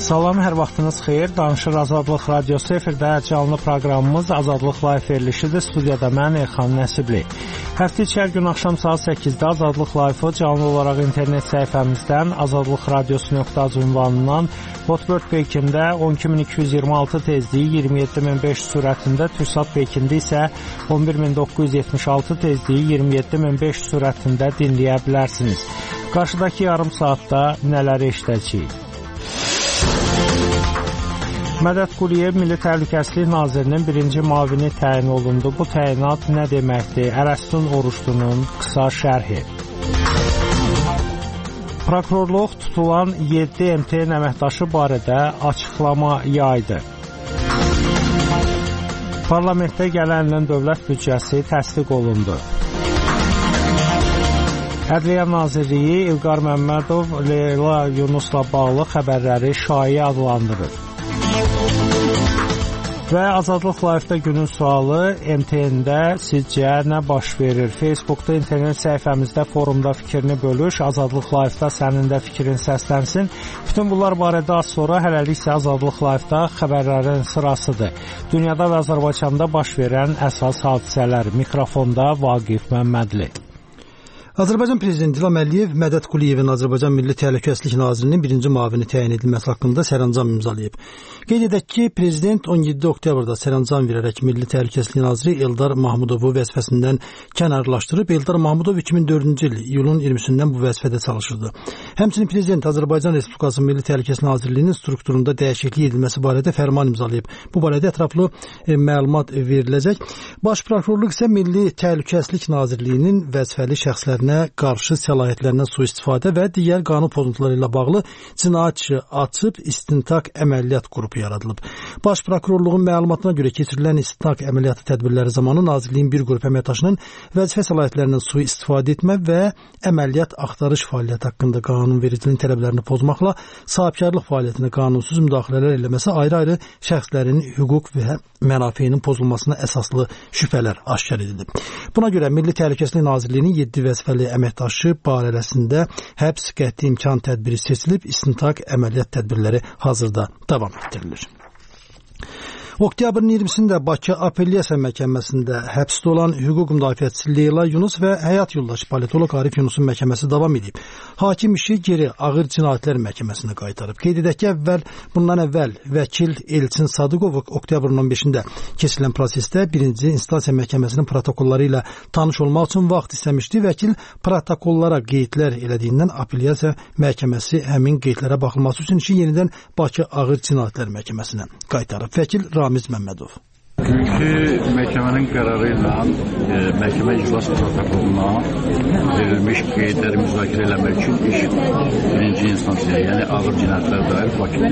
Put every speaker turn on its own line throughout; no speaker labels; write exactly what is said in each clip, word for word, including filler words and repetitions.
Salam, hər vaxtınız xeyir. Danışır Azadlıq Radiosu efirdə canlı proqramımız Azadlıq Live verilişidir. Studiyada mən Elxan Nəsibli. Həftə içi hər gün axşam saat səkkizdə Azadlıq Live-ı canlı olaraq internet səhifəmizdən azadlıq radiosu nöqtə az ünvanından Hotbird Pekində on iki min iki yüz iyirmi altı tezliyi iyirmi yeddi min beş yüz sürətində, TürkSat Pekində isə on bir min doqquz yüz yetmiş altı tezliyi iyirmi yeddi min beş yüz sürətində dinləyə bilərsiniz. Qarşıdakı yarım saatda nələri eşidəcəyik? Mədəd Quliyev Milli Təhlükəsizlik Nazirinin birinci müavini təyin olundu. Bu təyinat nə deməkdir? Ərəstun Oruçlunun qısa şərhi. Prokurorluq tutulan yeddi M T N əməkdaşı barədə açıqlama yaydı. Parlamentdə gələn ilin dövlət büdcəsi təsdiq olundu. Ədliyyə Nazirliyi İlqar Məmmədov Leyla Yunusla bağlı xəbərləri şayiə adlandırır. Və Azadlıq Live-da günün sualı M T N-də sizcə nə baş verir? Facebookda, internet səhifəmizdə, forumda fikrini bölüş. Azadlıq Live-da sənin də fikrin səslənsin. Bütün bunlar barədə az sonra, hələlik isə Azadlıq Live-da xəbərlərin sırasıdır. Dünyada və Azərbaycanda baş verən əsas hadisələr. Mikrofonda Vaqif Məmmədli.
Azərbaycan Prezidenti İlham Əliyev Mədəd Quliyevin Azərbaycan Milli Təhlükəsizlik Nazirinin birinci müavini təyin edilməsi haqqında sərəncam imzalayıb. Qeyd edək ki, Prezident on yeddi oktyabrda sərəncam verərək Milli Təhlükəsizlik Naziri Eldar Mahmudovu vəzifəsindən kənarlaşdırıb. Eldar Mahmudov iki min dördüncü il iyulun iyirmisindən bu vəzifədə çalışırdı. Həmçinin Prezident Azərbaycan Respublikası Milli Təhlükəsizlik Nazirliyinin strukturunda dəyişiklik edilməsi barədə fərman imzalayıb. Bu barədə ətraflı e, məlumat veriləcək. Baş Prokurorluq isə Milli Təhlükəsizlik Nazirliyinin vəzifəli şəxslərinə qarşı səlahiyyətlərindən sui-istifadə və digər qanun pozuntuları ilə bağlı cinayət işi açıb istintaq əməliyyat qrupu yaradılıb. Baş Prokurorluğun məlumatına görə keçirilən istintaq əməliyyatı tədbirləri zamanı Nazirliyin bir qrup əməkdaşının vəzifə səlahiyyətlərindən sui-istifadə etmə və əməliyyat axtarış fəaliyyəti haqqında qanunvericiliyin tələblərini pozmaqla sahibkarlıq fəaliyyətinə qanunsuz müdaxilələr eləməsi ayrı-ayrı şəxslərin hüquq və mənafeyinin pozulmasına əsaslı şübhələr aşkar edilib. Buna görə Milli Təhlükəsizlik Nazirliyinin yeddi vəzifəli əməkdaşı barəsində həbs qəti imkan tədbiri seçilib, istintaq əməliyyat tədbirləri hazırda davam etdirilir. Oktyabrın iyirmisində Bakı Apellyasiya Məhkəməsində həbsdə olan hüquq müdafiəçisi Leyla Yunus və həyat yoldaşı politoloq Arif Yunusun məhkəməsi davam edib. Hakim işi geri Ağır Cinayətlər Məhkəməsinə qaytarıb. Qeyd edək ki, əvvəl, bundan əvvəl vəkil Elçin Sadıqov oktyabrın on beşində keçirilən prosesdə birinci instansiya məhkəməsinin protokolları ilə tanış olmaq üçün vaxt istəmişdi. Vəkil protokollara qeydlər elədiyindən Apellyasiya Məhkəməsi həmin qeydlərə baxılması üçün işi yenidən Bakı Ağır Cinayətlər Məhkəməsinə qaytarıb. Vəkil Ramiz Məmmədov.
Çünki məhkəmənin qərarı ilə e, məhkəmə iclas protokoluna verilmiş qeydləri müzakirə eləmək üçün iş birinci instansiya, yəni ağır cinayətlər dair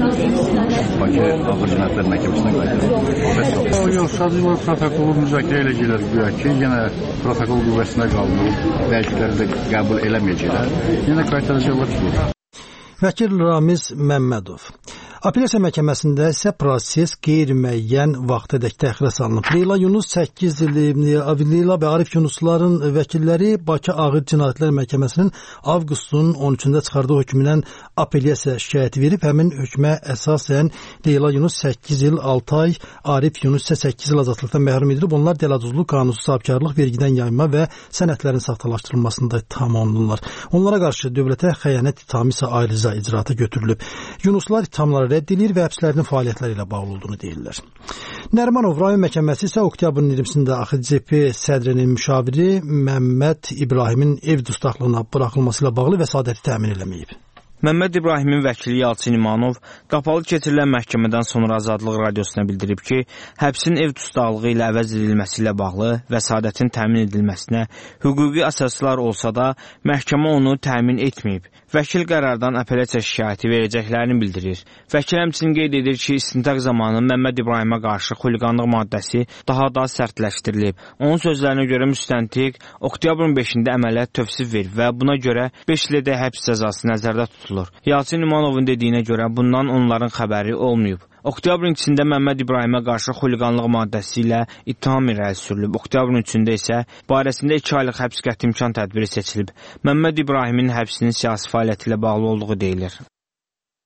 Bakı, Bakı Ağır Cinayətlər Məhkəməsinə qaytarılır. Yox, sadəcə protokolu müzakirə eləyəcəklər, güya ki, yenə protokol qüvvəsinə qalıb, vəkilləri də qəbul eləməyəcəklər, yenə qaytaracaqlar ki.
Vəkil Ramiz Məmmədov. Apellyasiya məhkəməsində isə proses qeyri-müəyyən vaxtadək təxirə salınıb. Leyla Yunus səkkiz il, Leyla və Arif Yunusların vəkilləri Bakı Ağır Cinayətlər Məhkəməsinin avqustun on üçündə çıxardığı hökmündən apellyasiya şikayəti verib. Həmin hökmə əsasən Leyla Yunus səkkiz il altı ay, Arif Yunus isə səkkiz il azadlıqdan məhrum edilib. Onlar dələduzluq, qanunsuz sahibkarlıq, vergidən yayma və sənədlərin saxtalaşdırılmasında ittiham olunurlar. Onlara qarşı dövlətə xəyanət ittihamı isə ayrıca icraata götürülüb. Yunuslar ittihamları rədd edilir və həbslərinin fəaliyyətləri ilə bağlı olduğunu deyirlər. Nərimanov rayon məhkəməsi isə oktyabrın iyirmisində A X C P sədrinin müşaviri Məmməd İbrahimin ev dustaqlığına buraxılması ilə bağlı vəsadəti təmin eləməyib.
Məmməd İbrahimin vəkili Yalçın İmanov qapalı keçirilən məhkəmədən sonra Azadlıq Radiosuna bildirib ki, həbsin ev dustaqlığı ilə əvəz edilməsi ilə bağlı vəsadətin təmin edilməsinə hüquqi əsaslar olsa da, məhkəmə onu təmin etməyib. Vəkil qərardan apellyasiya şikayəti verəcəklərini bildirir. Vəkil həmçinin qeyd edir ki, istintaq zamanı Məmməd İbrahimə qarşı xuliqanlıq maddəsi daha da sərtləşdirilib. Onun sözlərinə görə müstəntiq oktyabrın beşində əməliyyat tövsif verib və buna görə beş ildə həbs cəzası nəzərdə tutulur. Yalçın İmanovun dediyinə görə bundan onların xəbəri olmayıb. Oktyabrın ikisində Məmməd İbrahimə qarşı xuliqanlıq maddəsi ilə ittiham irəli sürülüb. Oktyabrın üçündə isə barəsində iki aylıq həbs qəti imkan tədbiri seçilib. Məmməd İbrahimin həbsinin siyasi fəaliyyəti ilə bağlı olduğu deyilir.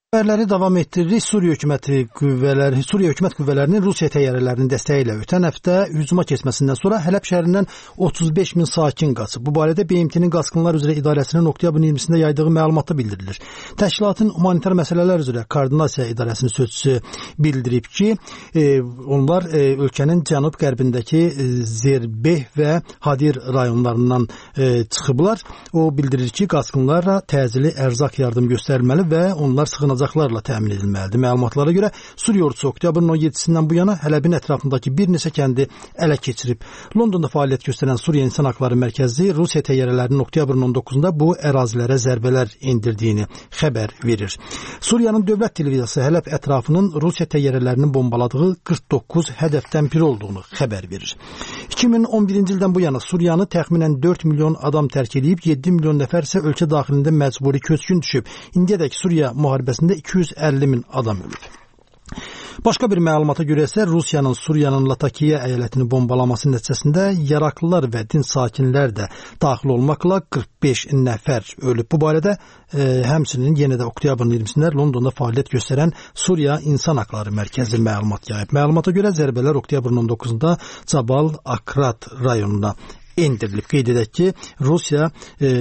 Xəbərləri davam etdiririk. Suriya hökuməti qüvvələri, Suriya hökumət qüvvələrinin Rusiya təyyarələrinin dəstəyi ilə ötən həftə hücuma keçməsindən sonra Hələb şəhərindən otuz beş min sakin qaçıb. Bu barədə B M T-nin Qaçqınlar üzrə İdarəsinin oktyabrın iyirmisində yaydığı məlumatda bildirilir. Təşkilatın humanitar məsələlər üzrə koordinasiya idarəsinin sözçüsü bildirib ki, e, onlar e, ölkənin cənub-qərbindəki e, Zerbeh və Hadir rayonlarından e, çıxıblar. O bildirir ki, qaçqınlara təcili ərzaq yardım göstərilməli və onlar sığınacaq zacaqlarla təmin edilməlidir. Məlumatlara görə Suriya ordusu oktyabrın on yeddisindən bu yana Hələbin ətrafındakı bir neçə kəndi ələ keçirib. Londonda fəaliyyət göstərən Suriya İnsan Haqları Mərkəzi Rusiya təyyarələrinin oktyabrın on doqquzunda bu ərazilərə zərbələr endirdiyini xəbər verir. Suriyanın dövlət televiziyası Hələb ətrafının Rusiya təyyarələrinin bombaladığı qırx doqquz hədəfdən biri olduğunu xəbər verir. iki min on birinci ildən bu yana Suriyanı təxminən dörd milyon adam tərk edib, yeddi milyon nəfər isə ölkə daxilində məcburi köçkün düşüb. İndiyədək Suriya müharibəsində iki yüz əlli min adam ölüb. Başqa bir məlumata görə isə Rusiyanın Suriyanın Latakiya əyalətini bombalaması nəticəsində yaraqlılar və din sakinlər də daxil olmaqla qırx beş nəfər ölüb. Bu barədə e, həmçinin yenə də oktyabrın iyirmisində Londonda fəaliyyət göstərən Suriya İnsan Haqları Mərkəzi məlumat yayıb. Məlumata görə zərbələr oktyabrın on doqquzunda Cabal Akrat rayonuna endirilib. Qeyd edək ki, Rusiya e,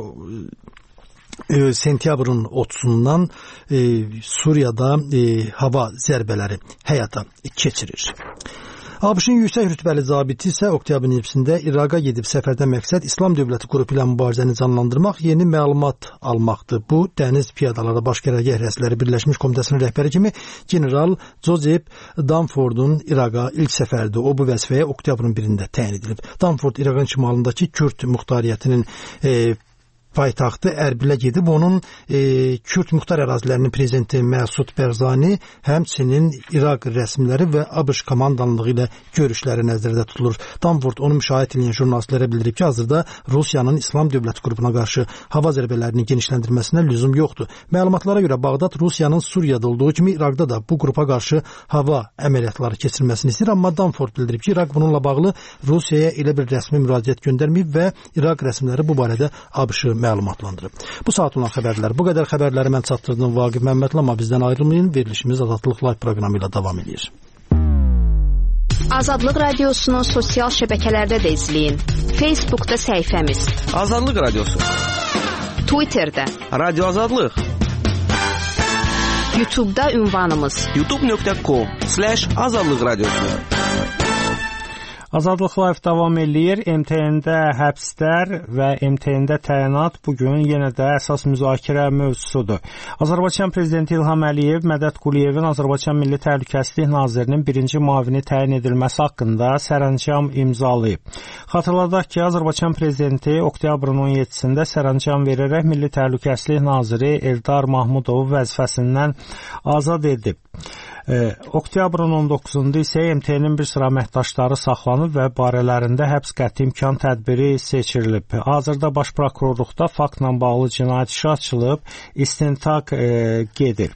E, sentyabrın otuzundan e, Suriyada e, hava zərbələri həyata keçirir. ABŞ-ın yüksək rütbəli zabiti isə oktyabrın iyirmisində İraqa gedib səfərdən məqsəd İslam dövləti qrupu ilə mübarizəni canlandırmaq, yeni məlumat almaqdır. Bu, Dəniz Piyadaları Baş Qərargah Rəisləri Birləşmiş Komitəsinin rəhbəri kimi general Joseph Dunfordun İraqa ilk səfərdir. O, bu vəzifəyə oktyabrın birində təyin edilib. Dunford İraqın şimalındakı Kürd muxtariyyətinin e, paytaxtı Ərbilə gedib, onun e, Kürd muxtar ərazilərinin prezidenti Məsud Bərzani, həmçinin İraq rəsmiləri və ABŞ komandanlığı ilə görüşləri nəzərdə tutulur. Danford onu müşahidə edən jurnalistlərə bildirib ki, hazırda Rusiyanın İslam dövləti qrupuna qarşı hava zərbələrinin genişləndirməsinə lüzum yoxdur. Məlumatlara görə Bağdad Rusiyanın Suriyada olduğu kimi İraqda da bu qrupa qarşı hava əməliyyatları keçirilməsini istəyir, amma Danford bildirib ki, İraq bununla bağlı Rusiyaya elə bir rəsmi müraciət göndərməyib və İraq rəsmiləri bu barədə ABŞ məlumatlandırıb. Bu saat olan xəbərlər. Bu qədər xəbərləri mən çatdırdım Vaqif Məmmədli, amma bizdən ayrılmayın. Verilişimiz Azadlıq Live proqramı ilə davam edir.
Azadlıq Radiosunu sosial şəbəkələrdə də izləyin. Facebookda səhifəmiz
Azadlıq Radiosu,
Twitterdə
Radio Azadlıq,
YouTube'da ünvanımız
youtube nöqtə com slash azadlıq radiosu.
Azadlıq Live davam eləyir. M T N-də həbslər və M T N-də təyinat bugün yenə də əsas müzakirə mövzusudur. Azərbaycan Prezidenti İlham Əliyev Mədət Quliyevin Azərbaycan Milli Təhlükəsizlik Nazirinin birinci müavini təyin edilməsi haqqında sərəncam imzalayıb. Xatırladaq ki, Azərbaycan Prezidenti oktyabrın on yeddisində sərəncam verərək Milli Təhlükəsizlik Naziri Eldar Mahmudovu vəzifəsindən azad edib. E, oktyabrın on doqquzunda isə M T N-in bir sıra əməkdaşları saxlanıb və barələrində həbs qəti imkan tədbiri seçirilib. Hazırda Baş Prokurorluqda faktla bağlı cinayət işi açılıb, istintaq e, gedir.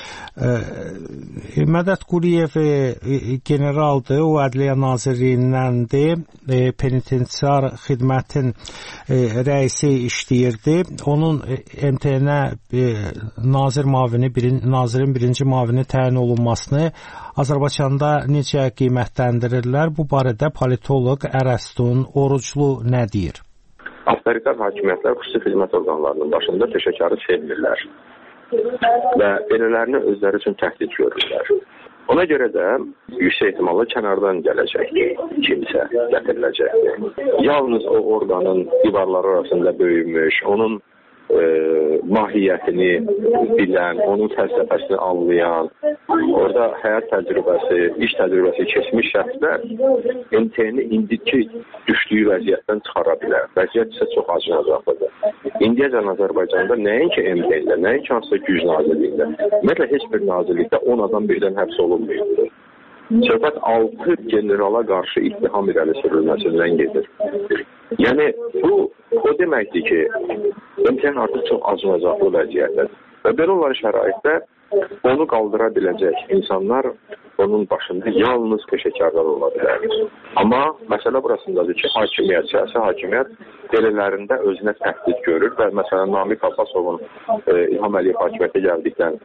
E, Mədət Quliyev e, generaldır, o Ədliyyə Nazirliyindəndir, e, penitensiar xidmətin e, rəisi işləyirdi. Onun e, M T N-ə e, nazir mavini, birin, nazirin birinci mavini təyin olunmasını Azərbaycanda necə qiymətləndirirlər? Bu barədə politoloq Ərəstun Oruclu nə deyir?
Avtoritar hakimiyyətlər xüsusi xidmət orqanlarının başında peşəkarı sevmirlər və belələrini özləri üçün təhdid görürlər. Ona görə də yüksək ehtimalla kənardan gələcək kimsə gətiriləcəkdir. Yalnız o orqanın divarları arasında böyümüş, onun e, mahiyyətini bilən, onun fəlsəfəsini anlayan, orada həyat təcrübəsi, iş təcrübəsi keçmiş şəxslər M T N-i indiki düşdüyü vəziyyətdən çıxara bilər. Vəziyyət isə çox acınacaqlıdır. İndiyəcən Azərbaycanda nəinki M T N-də, nəinki hansısa güc nazirliyində, ümumiyyətlə heç bir nazirlikdə on adam birdən həbs olunmuyor. Söhbət altı generala qarşı ittiham irəli sürülməsindən gedir. Yəni, bu o deməkdir ki, M T N artıq çox acınacaqlı vəziyyətdir. Və belə olan şəraitdə onu qaldıra biləcək insanlar onun başında yalnız peşəkarlar ola bilər. Amma məsələ burasındadır ki, hakimiyyət, siyasi hakimiyyət belələrində özünə təhdid görür və məsələn Namiq Abbasovun e, İlham Əliyev hakimiyyətə gəldikdən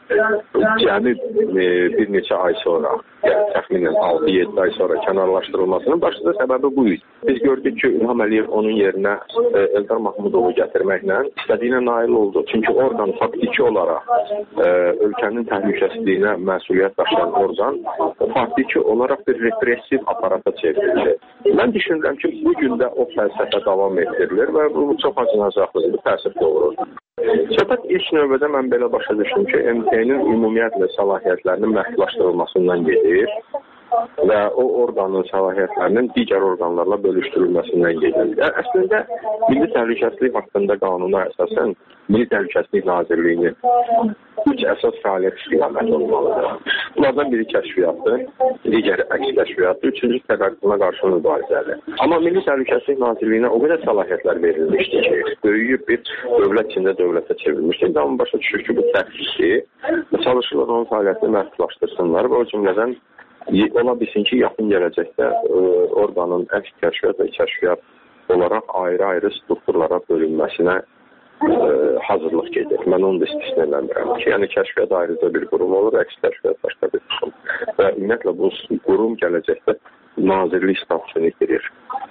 cəmi e, bir neçə ay sonra, yəni təxminən altı yeddi ay sonra kənarlaşdırılmasının başlıca səbəbi bu idi. Biz gördük ki, İlham Əliyev onun yerinə e, Eldar Mahmudovu gətirməklə istədiyinə nail oldu. Çünki orqan faktiki olaraq e, ölkənin təhlükəsizliyinə məsuliyyət daşıyan orqan faktiki olaraq bir repressiv aparata çevrildi. Mən düşünürəm ki, bu gün də o fəlsəfə davam etdirilir və bu çox acınacaqlı bir təsir doğurur. Söhbət ilk növbədə mən belə başa düşdüm ki, M T N-in ümumiyyətlə səlahiyyətlərinin məhdudlaşdırılmasından gedir və o orqanın səlahiyyətlərinin digər orqanlarla bölüşdürülməsindən gedir. Yəni, əslində, Milli Təhlükəsizlik haqqında qanuna əsasən Milli Təhlükəsizlik Nazirliyinin üç əsas fəaliyyət istiqaməti olmalıdır. Bunlardan biri kəşfiyyatdır, digəri əks kəşfiyyatdır, üçüncü tərəqqına qarşı mübarizədir. Amma Milli Təhlükəsizlik Nazirliyinə o qədər səlahiyyətlər verilmişdi ki, böyüyüb bir dövlət içində dövlətə çevrilmişdi. İndi amma başa düşür ki, bu təhlükəsi çalışırlar onun fəaliyyətini məhdudlaşdırsınlar və o cümlədən ola bilsin ki, yaxın gələcəkdə e, orqanın əks kəşfiyyat və kəşfiyyat olaraq ayrı-ayrı strukturlara bölünməsinə e, hazırlıq gedir. Mən onu da istisnələndirəm ki, yəni kəşfiyyat ayrıca bir qurum olur, əks kəşfiyyat başqa bir qurum. Və ümumiyyətlə bu qurum gələcəkdə nazirlik statusunu itirir.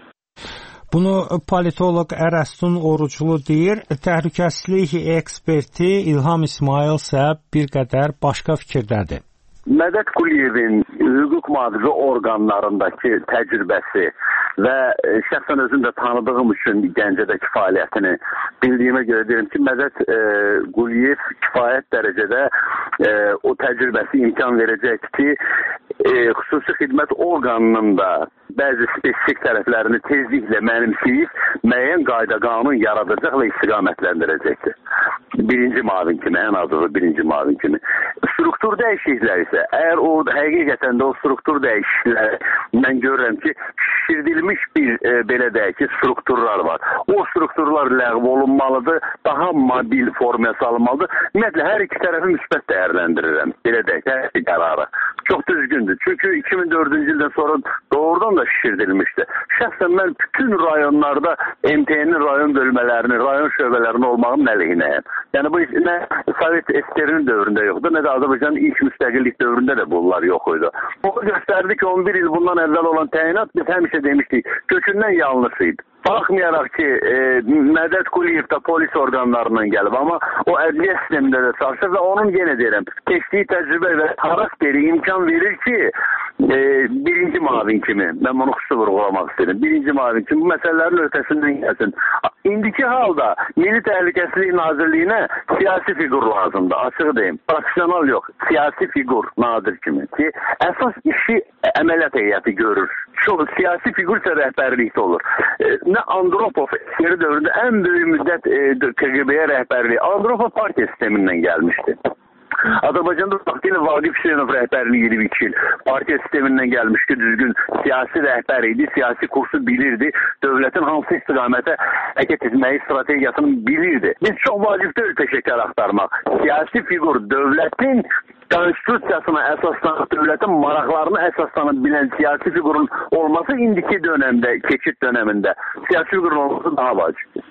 Bunu politoloq Ərəstun Oruclu deyir. Təhlükəsizlik eksperti İlham İsmayıl isə bir qədər başqa fikirdədir.
Mədət Quliyevin hüquq mühafizə orqanlarındakı təcrübəsi və şəxsən özüm də tanıdığım üçün Gəncədəki fəaliyyətini bildiyimə görə deyirəm ki, Mədət e, Quliyev kifayət dərəcədə e, o təcrübəsi imkan verəcək ki, e, xüsusi xidmət orqanının da bəzi spesifik tərəflərini tezliklə mənimsəyib, müəyyən qayda qanun yaradacaq və istiqamətləndirəcəkdir. Birinci mavin kimi, ən azı birinci mavin kimi. Struktur dəyişiklikləri isə, əgər o həqiqətən də o struktur dəyişiklikləri, mən görürəm ki, şişirdilmiş bir e, belə deyək ki, strukturlar var. O strukturlar ləğv olunmalıdır, daha mobil formaya salınmalıdır. Ümumiyyətlə, hər iki tərəfi müsbət dəyərləndirirəm, belə deyək, hər iki qərarı. Çox düzgündür. Çünki iki min dördüncü ildən sonra doğrudan da şişirdilmişdi. Şəxsən mən bütün rayonlarda M T N-in rayon bölmələrini, rayon şöbələrini olmağın əleyhinəyəm. Yəni bu nə Sovet S S R-nin dövründə yoxdur, nə də Azərbaycanın ilk müstəqillik dövründə də bunlar yox idi. Bu göstərdi ki, on bir il bundan əvvəl olan təyinat biz həmişə demişdik, kökündən yanlış idi. Baxmayaraq ki, e, Mədət Quliyev də polis orqanlarından gəlib, amma o ədliyyə sistemində də çalışır və onun yenə deyirəm, keçdiyi təcrübə və xarakteri imkan verir ki, e, birinci mavin kimi, mən bunu xüsusi vurğulamaq istedim, birinci mavin kimi bu məsələlərin ötəsindən gəlsin. İndiki halda Milli Təhlükəsizlik Nazirliyinə siyasi figur lazımdır, açıq deyim, profesional yox, siyasi figur nazir kimi ki, əsas işi əməliyyat heyəti görür. Çox siyasi figur isə rəhbərlikdə olur. E, nə Andropov seri dövründə ən böyük müddət e, K G B-yə rəhbərliyi Andropov partiya sistemindən gəlmişdi. Azərbaycanda vaxtilə Vaqif Hüseynov rəhbərliyi edib iki il. Partiya sistemindən gəlmiş ki, düzgün siyasi rəhbər idi, siyasi kursu bilirdi, dövlətin hansı istiqamətə hərəkət etməyi strategiyasını bilirdi. Biz çox vacib deyil peşəkar axtarmaq. Siyasi figur dövlətin konstitusiyasına əsaslanıb, dövlətin maraqlarına əsaslanıb bilən siyasi figurun olması indiki dönəmdə, keçid dönəmində siyasi figurun olması daha vacibdir.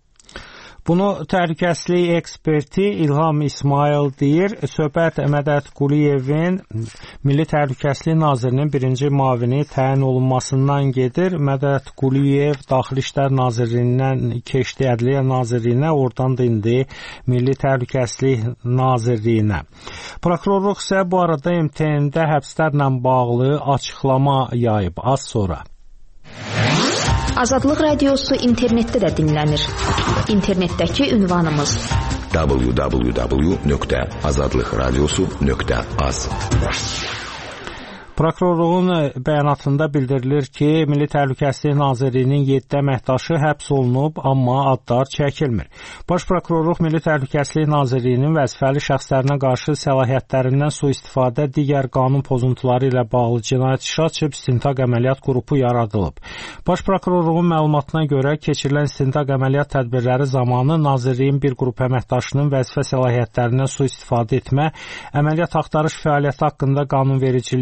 Bunu təhlükəsizlik eksperti İlham İsmayıl deyir. Söhbət Mədət Quliyevin Milli Təhlükəsizlik Nazirinin birinci mavini təyin olunmasından gedir. Mədət Quliyev Daxili İşlər Nazirliyindən keçdi Ədliyyə Nazirliyinə, oradan da indi Milli Təhlükəsizlik Nazirliyinə. Prokurorluq isə bu arada M T N-də həbslərlə bağlı açıqlama yayıb az sonra.
Azadlıq Radiosu internetdə də dinlənir. İnternetdəki ünvanımız
w w w nöqtə azadlıq radiosu nöqtə az.
Prokurorluğun bəyanatında bildirilir ki, Milli Təhlükəsizlik Nazirliyinin yeddi əməkdaşı həbs olunub, amma adlar çəkilmir. Baş Prokurorluq Milli Təhlükəsizlik Nazirliyinin vəzifəli şəxslərinə qarşı səlahiyyətlərindən sui-istifadə digər qanun pozuntuları ilə bağlı cinayət işi açıb istintaq əməliyyat qrupu yaradılıb. Baş Prokurorluğun məlumatına görə keçirilən istintaq əməliyyat tədbirləri zamanı Nazirliyin bir qrup əməkdaşının vəzifə səlahiyyətlərindən sui-istifadə etmə, əməliyyat axtarış fəaliyyəti haqqında qanunvericiliyin tələb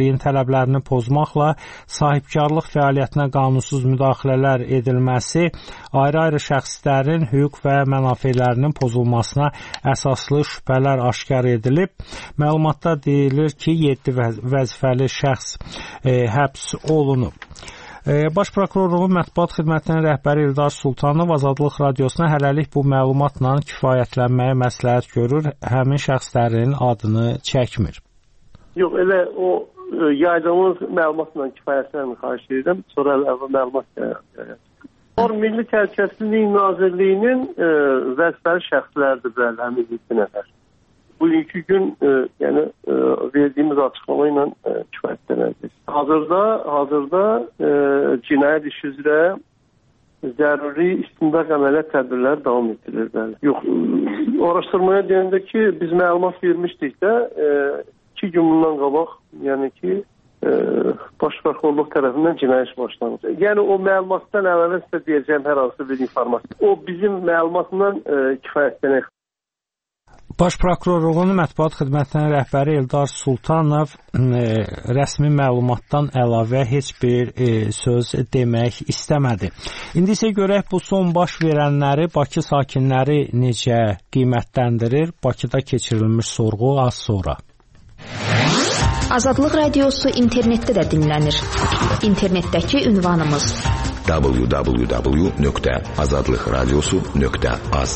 tələblərini pozmaqla sahibkarlıq fəaliyyətinə qanunsuz müdaxilələr edilməsi, ayrı-ayrı şəxslərin hüquq və mənafelərinin pozulmasına əsaslı şübhələr aşkar edilib. Məlumatda deyilir ki, yeddi vəzifəli şəxs e, həbs olunub. Baş Prokurorluğun Mətbuat Xidmətinin rəhbəri İldar Sultanov Azadlıq Radiosuna hələlik bu məlumatla kifayətlənməyə məsləhət görür, həmin şəxslərin adını çəkmir.
Yox, elə o yaydığımız məlumatla kifayətlənmə xahiş edirəm, sonra əvvəl məlumat gələcək. Milli Təhlükəsizlik Nazirliyinin e, vəzifəli şəxslərdir bəli, həmin yeddi nəfər. Bugünkü gün e, yəni e, verdiyimiz açıqlama ilə e, kifayətlənəcək. Hazırda hazırda e, cinayət işi üzrə zəruri istintaq əməliyyat tədbirləri davam etdirilir. Bəli. Yox, e, araşdırmaya deyəndə ki, biz məlumat vermişdik də e, iki gün bundan qabaq, yəni ki, e, Baş Prokurorluq tərəfindən cinayət işi başlandı. Yəni o məlumatdan əvvəl sizə deyəcəyim hər hansı bir informasiya. O bizim məlumatından e, kifayətlənək.
Baş Prokurorluğun Mətbuat Xidmətinin rəhbəri İldar Sultanov e, rəsmi məlumatdan əlavə heç bir e, söz demək istəmədi. İndi isə görək bu son baş verənləri Bakı sakinləri necə qiymətləndirir? Bakıda keçirilmiş sorğu az sonra.
Azadlıq Radiosu internetdə də dinlənir. İnternetdəki ünvanımız
w w w nöqtə azadlıq radiosu nöqtə az.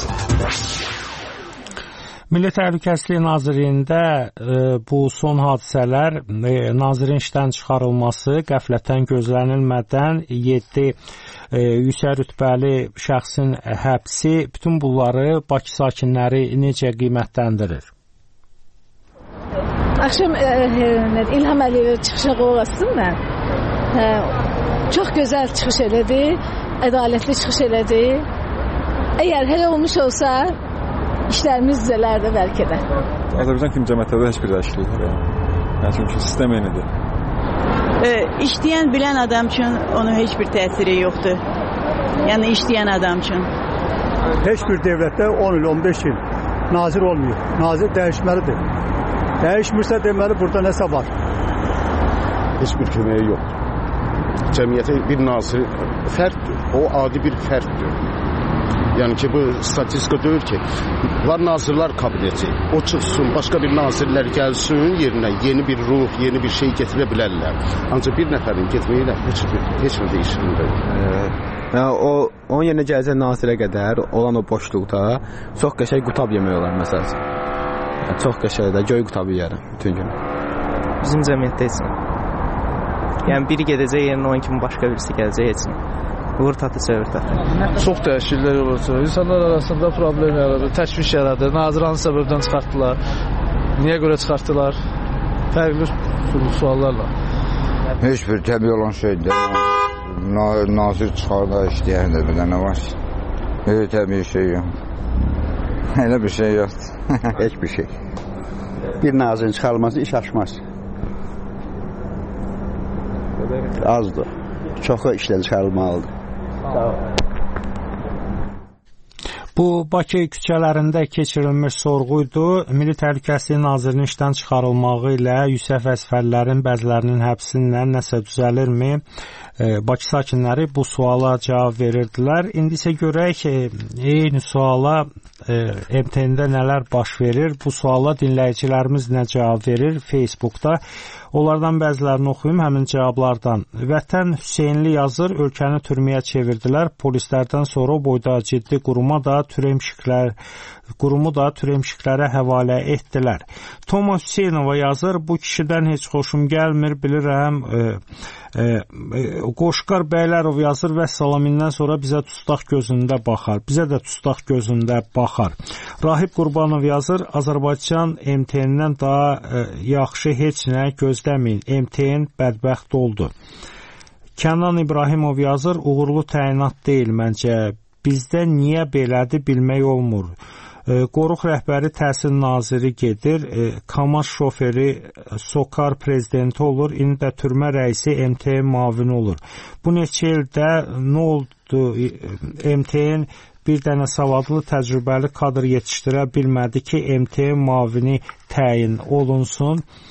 Milli Təhlükəsizlik Nazirliyində e, bu son hadisələr, e, nazirin işdən çıxarılması, qəflətən gözlənilmədən yeddi e, yüksək rütbəli şəxsin həbsi, bütün bunları Bakı sakinləri necə qiymətləndirir?
Axşam e, e, İlham Əliyev çıxışa qoğasın mən. E, çox gözəl çıxış elədi, ədalətli çıxış elədi. Əgər hələ olmuş olsa, İşlərimiz düzələrdə bəlkə də.
Azərbaycan kimi cəmiyyətdə heç bir dəyişiklik yox. Yəni çünki sistem eynidir.
E, işləyən bilən adam üçün onun heç bir təsiri yoxdur. Yəni işləyən adam üçün.
Heç bir dövlətdə on il, on beş il nazir olmuyor. Nazir dəyişməlidir. Dəyişmirsə deməli burada nəsə var.
Heç bir köməyi yoxdur. Cəmiyyətə bir nazir fərddir. O adi bir fərddir. Yəni ki, bu statistika deyil ki, var nazirlər kabineti, o çıxsın, başqa bir nazirlər gəlsin yerinə, yeni bir ruh, yeni bir şey getirə bilərlər. Ancaq bir nəfərin getməyi ilə heç, heç nə dəyişilmir.
Ee, o, onun yerinə gələcək nazirə qədər olan o boşluqda çox qəşəng qutab yemək olar, məsələn. Yəni, çox qəşəng də göy qutab yeyərəm bütün gün.
Bizim cəmiyyətdə heç nə. Yəni, biri gedəcək yerinə onun kimi başqa birisi gələcək heç nə. Vur tatı çevirdə.
Çox dəyişikliklər olursa, insanlar arasında problem yaradır, təşviş yaradır. Nazir hansı səbəbdən çıxartdılar? Niyə görə çıxartdılar? Fərqli suallarla.
Heç bir təbii olan şeydir. Nazir çıxarda işləyən də bir dənə var. Heç təbii şey yox. Elə bir şey yoxdur.
Heç bir şey. Bir nazirin çıxarılması iş aşmaz. Azdır. Çoxu işdən çıxarılmalıdır.
Bu Bakı küçələrində keçirilmiş sorğuydu. Milli Təhlükəsizlik Nazirinin işdən çıxarılmağı ilə yüksək vəzifəlilərin bəzilərinin həbsinlə nəsə düzəlirmi? Bakı sakinləri bu suala cavab verirdilər. İndi isə görək ki, eyni suala M T N-də nələr baş verir? Bu suala dinləyicilərimiz nə cavab verir Facebookda? Onlardan bəzilərini oxuyum həmin cavablardan. Vətən Hüseynli yazır, ölkəni türməyə çevirdilər. Polislərdən sonra boyda ciddi quruma da türemşiklər qurumu da türemşiklərə həvalə etdilər. Thomas Hüseynova yazır, bu kişidən heç xoşum gəlmir, bilirəm. E, e, e, Qoşqar Bəylərov yazır, vəssalaminndən sonra bizə tustaq gözündə baxar. Bizə də tustaq gözündə baxar. Rahib Qurbanov yazır, Azərbaycan M T N-dən daha e, yaxşı heç nə gözləməyin. M T N bədbəxt oldu. Kənan İbrahimov yazır, uğurlu təyinat deyil məncə. Bizdə niyə belədir bilmək olmur. Qoruq rəhbəri təhsil naziri gedir, Kamaş şoferi Sokar prezidenti olur, indi də türmə rəisi M T N mavini olur. Bu neçə ildə nə oldu? M T N bir dənə savadlı, təcrübəli kadr yetişdirə bilmədi ki, M T N mavini təyin olunsun.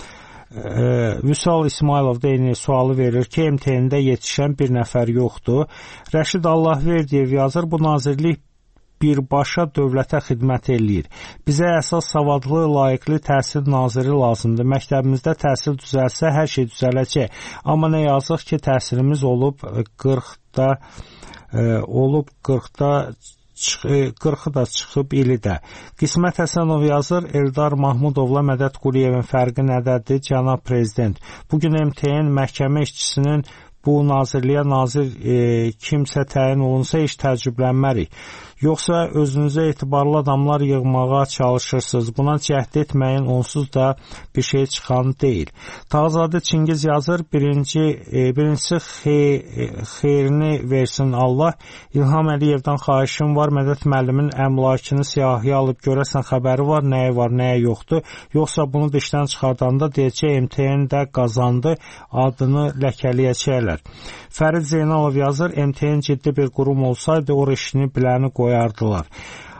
Vüsal İsmailov da eyni sualı verir ki, M T N-də yetişən bir nəfər yoxdur. Rəşid Allahverdiyev yazır, bu nazirlik birbaşa dövlətə xidmət eləyir. Bizə əsas savadlı, layiqli təhsil naziri lazımdır. Məktəbimizdə təhsil düzəlsə, hər şey düzələcək. Amma nə yazıq ki, təhsilimiz olub qırxda e, olub qırxda qırxı da çıxıb ili də. Qismət Həsənov yazır, Eldar Mahmudovla Mədət Quliyevin fərqi nədədir, cənab prezident? Bugün M T N məhkəmə işçisinin bu nazirliyə nazir e, kimsə təyin olunsa heç təəccüblənmərik. Yoxsa özünüzə etibarlı adamlar yığmağa çalışırsınız. Buna cəhd etməyin, onsuz da bir şey çıxan deyil. Tağzadə Çingiz yazır, birinci, e, birincisi xey, xeyrini versin Allah. İlham Əliyevdən xahişim var, Mədət müəllimin əmlakını siyahıya alıb görəsən xəbəri var, nəyə var, nəyə yoxdur. Yoxsa bunu dişdən çıxardanda deyəcək M T N də qazandı, adını ləkələyəcəklər. Fərid Zeynalov yazır, M T N ciddi bir qurum olsaydı, o işini biləni qoyardılar.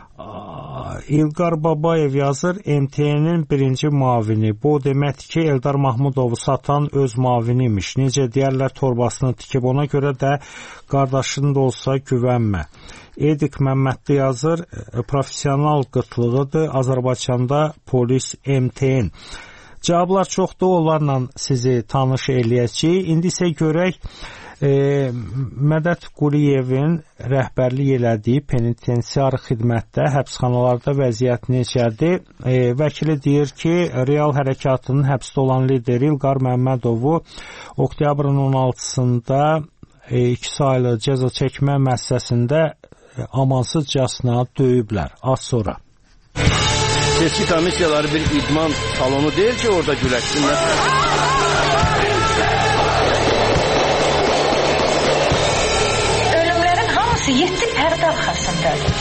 İlqar Babayev yazır, M T N-in birinci mavini. Bu deməkdir ki, Eldar Mahmudovu satan öz mavini imiş. Necə deyərlər, torbasını tikib, ona görə də qardaşın da olsa güvənmə. Edik Məmmədli yazır, profesional qıtlığıdır, Azərbaycanda polis M T N. Cavablar çoxdur, onlarla sizi tanış eləyəcəyik. İndi isə görək, e, Mədət Quliyevin rəhbərlik elədiyi penitensiar xidmətdə, həbsxanalarda vəziyyət necədir? E, vəkili deyir ki, real hərəkatının həbsdə olan lideri İlqar Məmmədovu oktyabrın on altısında e, iki saylı cəza çəkmə müəssisəsində e, amansızcasına döyüblər. Az sonra.
Seçki komissiyaları bir idman salonu deyil ki, orada güləşsinlər.
Ölümlərin hamısı yeddi pərdə arxasındadır.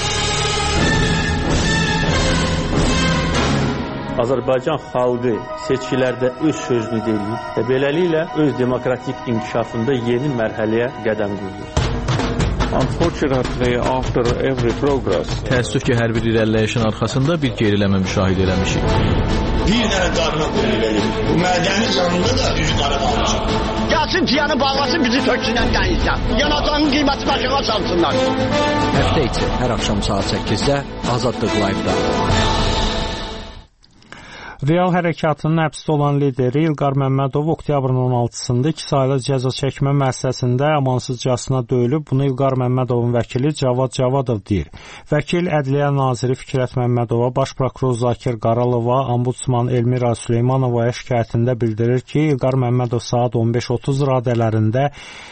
Azərbaycan xalqı seçkilərdə öz sözünü deyir və beləliklə öz demokratik inkişafında yeni mərhələyə qədəm qoyur.
Unfortunately, after every progress,
təəssüf ki, hər bir irəliləyişin arxasında bir geriləmə müşahidə eləmişik.
Bir dənə qarına qulu verir. Bu mədəni canında da üzü qara qalmışıq.
Gəlsin ciyanı bağlasın, bizi töksünən dənizdən. Yanacağın qiyməti başına çalsınlar.
Həftə içi hər axşam saat səkkizdə Azadlıq Live-da.
Real hərəkatının həbsdə olan lideri İlqar Məmmədov oktyabrın on altısında iki saylı cəza çəkmə müəssisəsində amansızcasına döyülüb. Bunu İlqar Məmmədovun vəkili Cavad Cavadov deyir. Vəkil Ədliyyə Naziri Fikrət Məmmədova, Baş prokuror Zakir Qaralova, Ombudsman Elmira Süleymanovaya şikayətində bildirir ki, İlqar Məmmədov saat on beş otuz radələrində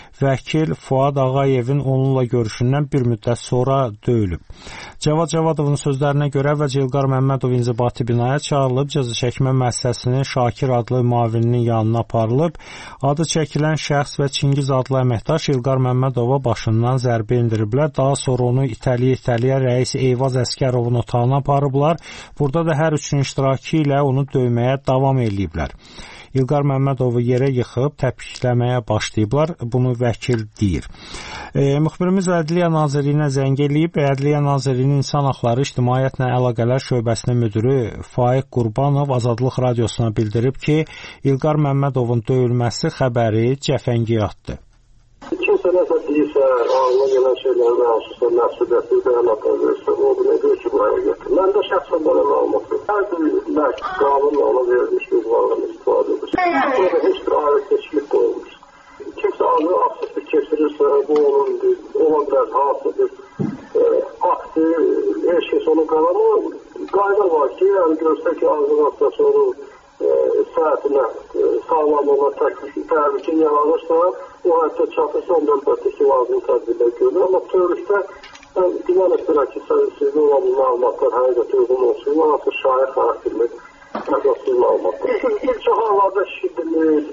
vəkil Fuad Ağayevin onunla görüşündən bir müddət sonra döyülüb. Cavad Cavadovun sözlərinə görə əvvəlcə İlqar Məmmədov inzibati binaya çağırılıb, cəza çəkmə müəssisəsinin Şakir adlı müavininin yanına aparılıb. Adı çəkilən şəxs və Çingiz adlı əməkdaş İlqar Məmmədova başından zərbə indiriblər. Daha sonra onu itəliyə-itəliyə rəis Eyvaz Əskərovun otağına aparıblar. Burada da hər üçün iştirakı ilə onu döyməyə davam eləyiblər. İlqar Məmmədovu yerə yıxıb təpikləməyə başlayıblar. Bunu vəkil deyir. E, müxbirimiz Ədliyyə Nazirliyinə zəng eləyib. Ədliyyə Nazirliyinin İnsan Haqları İctimaiyyətlə Əlaqələr Şöbəsinin müdürü Faiq Qurbanov Azadlıq Radiosuna bildirib ki, İlqar Məmmədovun döyülməsi xəbəri cəfəngiyatdır.
Kimsə nəsə deyirsə, ağlına gələn şeylərlə hansısa məsuliyyətli bəyanat verirsə, o bunu edir ki, buraya gətir. Mən də şəxsən belə məlumat verir. Hər bir qanunla ona verilmiş bir varlığını istifadə edir. Burada heç bir ayrı seçkilik qoyulmuş. Kimsə ağlı aksızlık keçirirsə, bu onun olan bəzi hansısa bir e, aktı, her şey sonu qalan, ama qayda var ki, yəni görsə ki, ağzın aksası onun e, səhətinə e, sağlamlığa təhlükə yaranırsa, o həyətə çatırsa, ondan əlbəttə ki, lazım tədbirlər görülür. Amma teorikdə mən güman etmirəm ki, sizdə olan məlumatlar həqiqət uyğun olsun, artıq şahid xarakterli əsaslı məlumatlar. İlk hallarda şiddilir,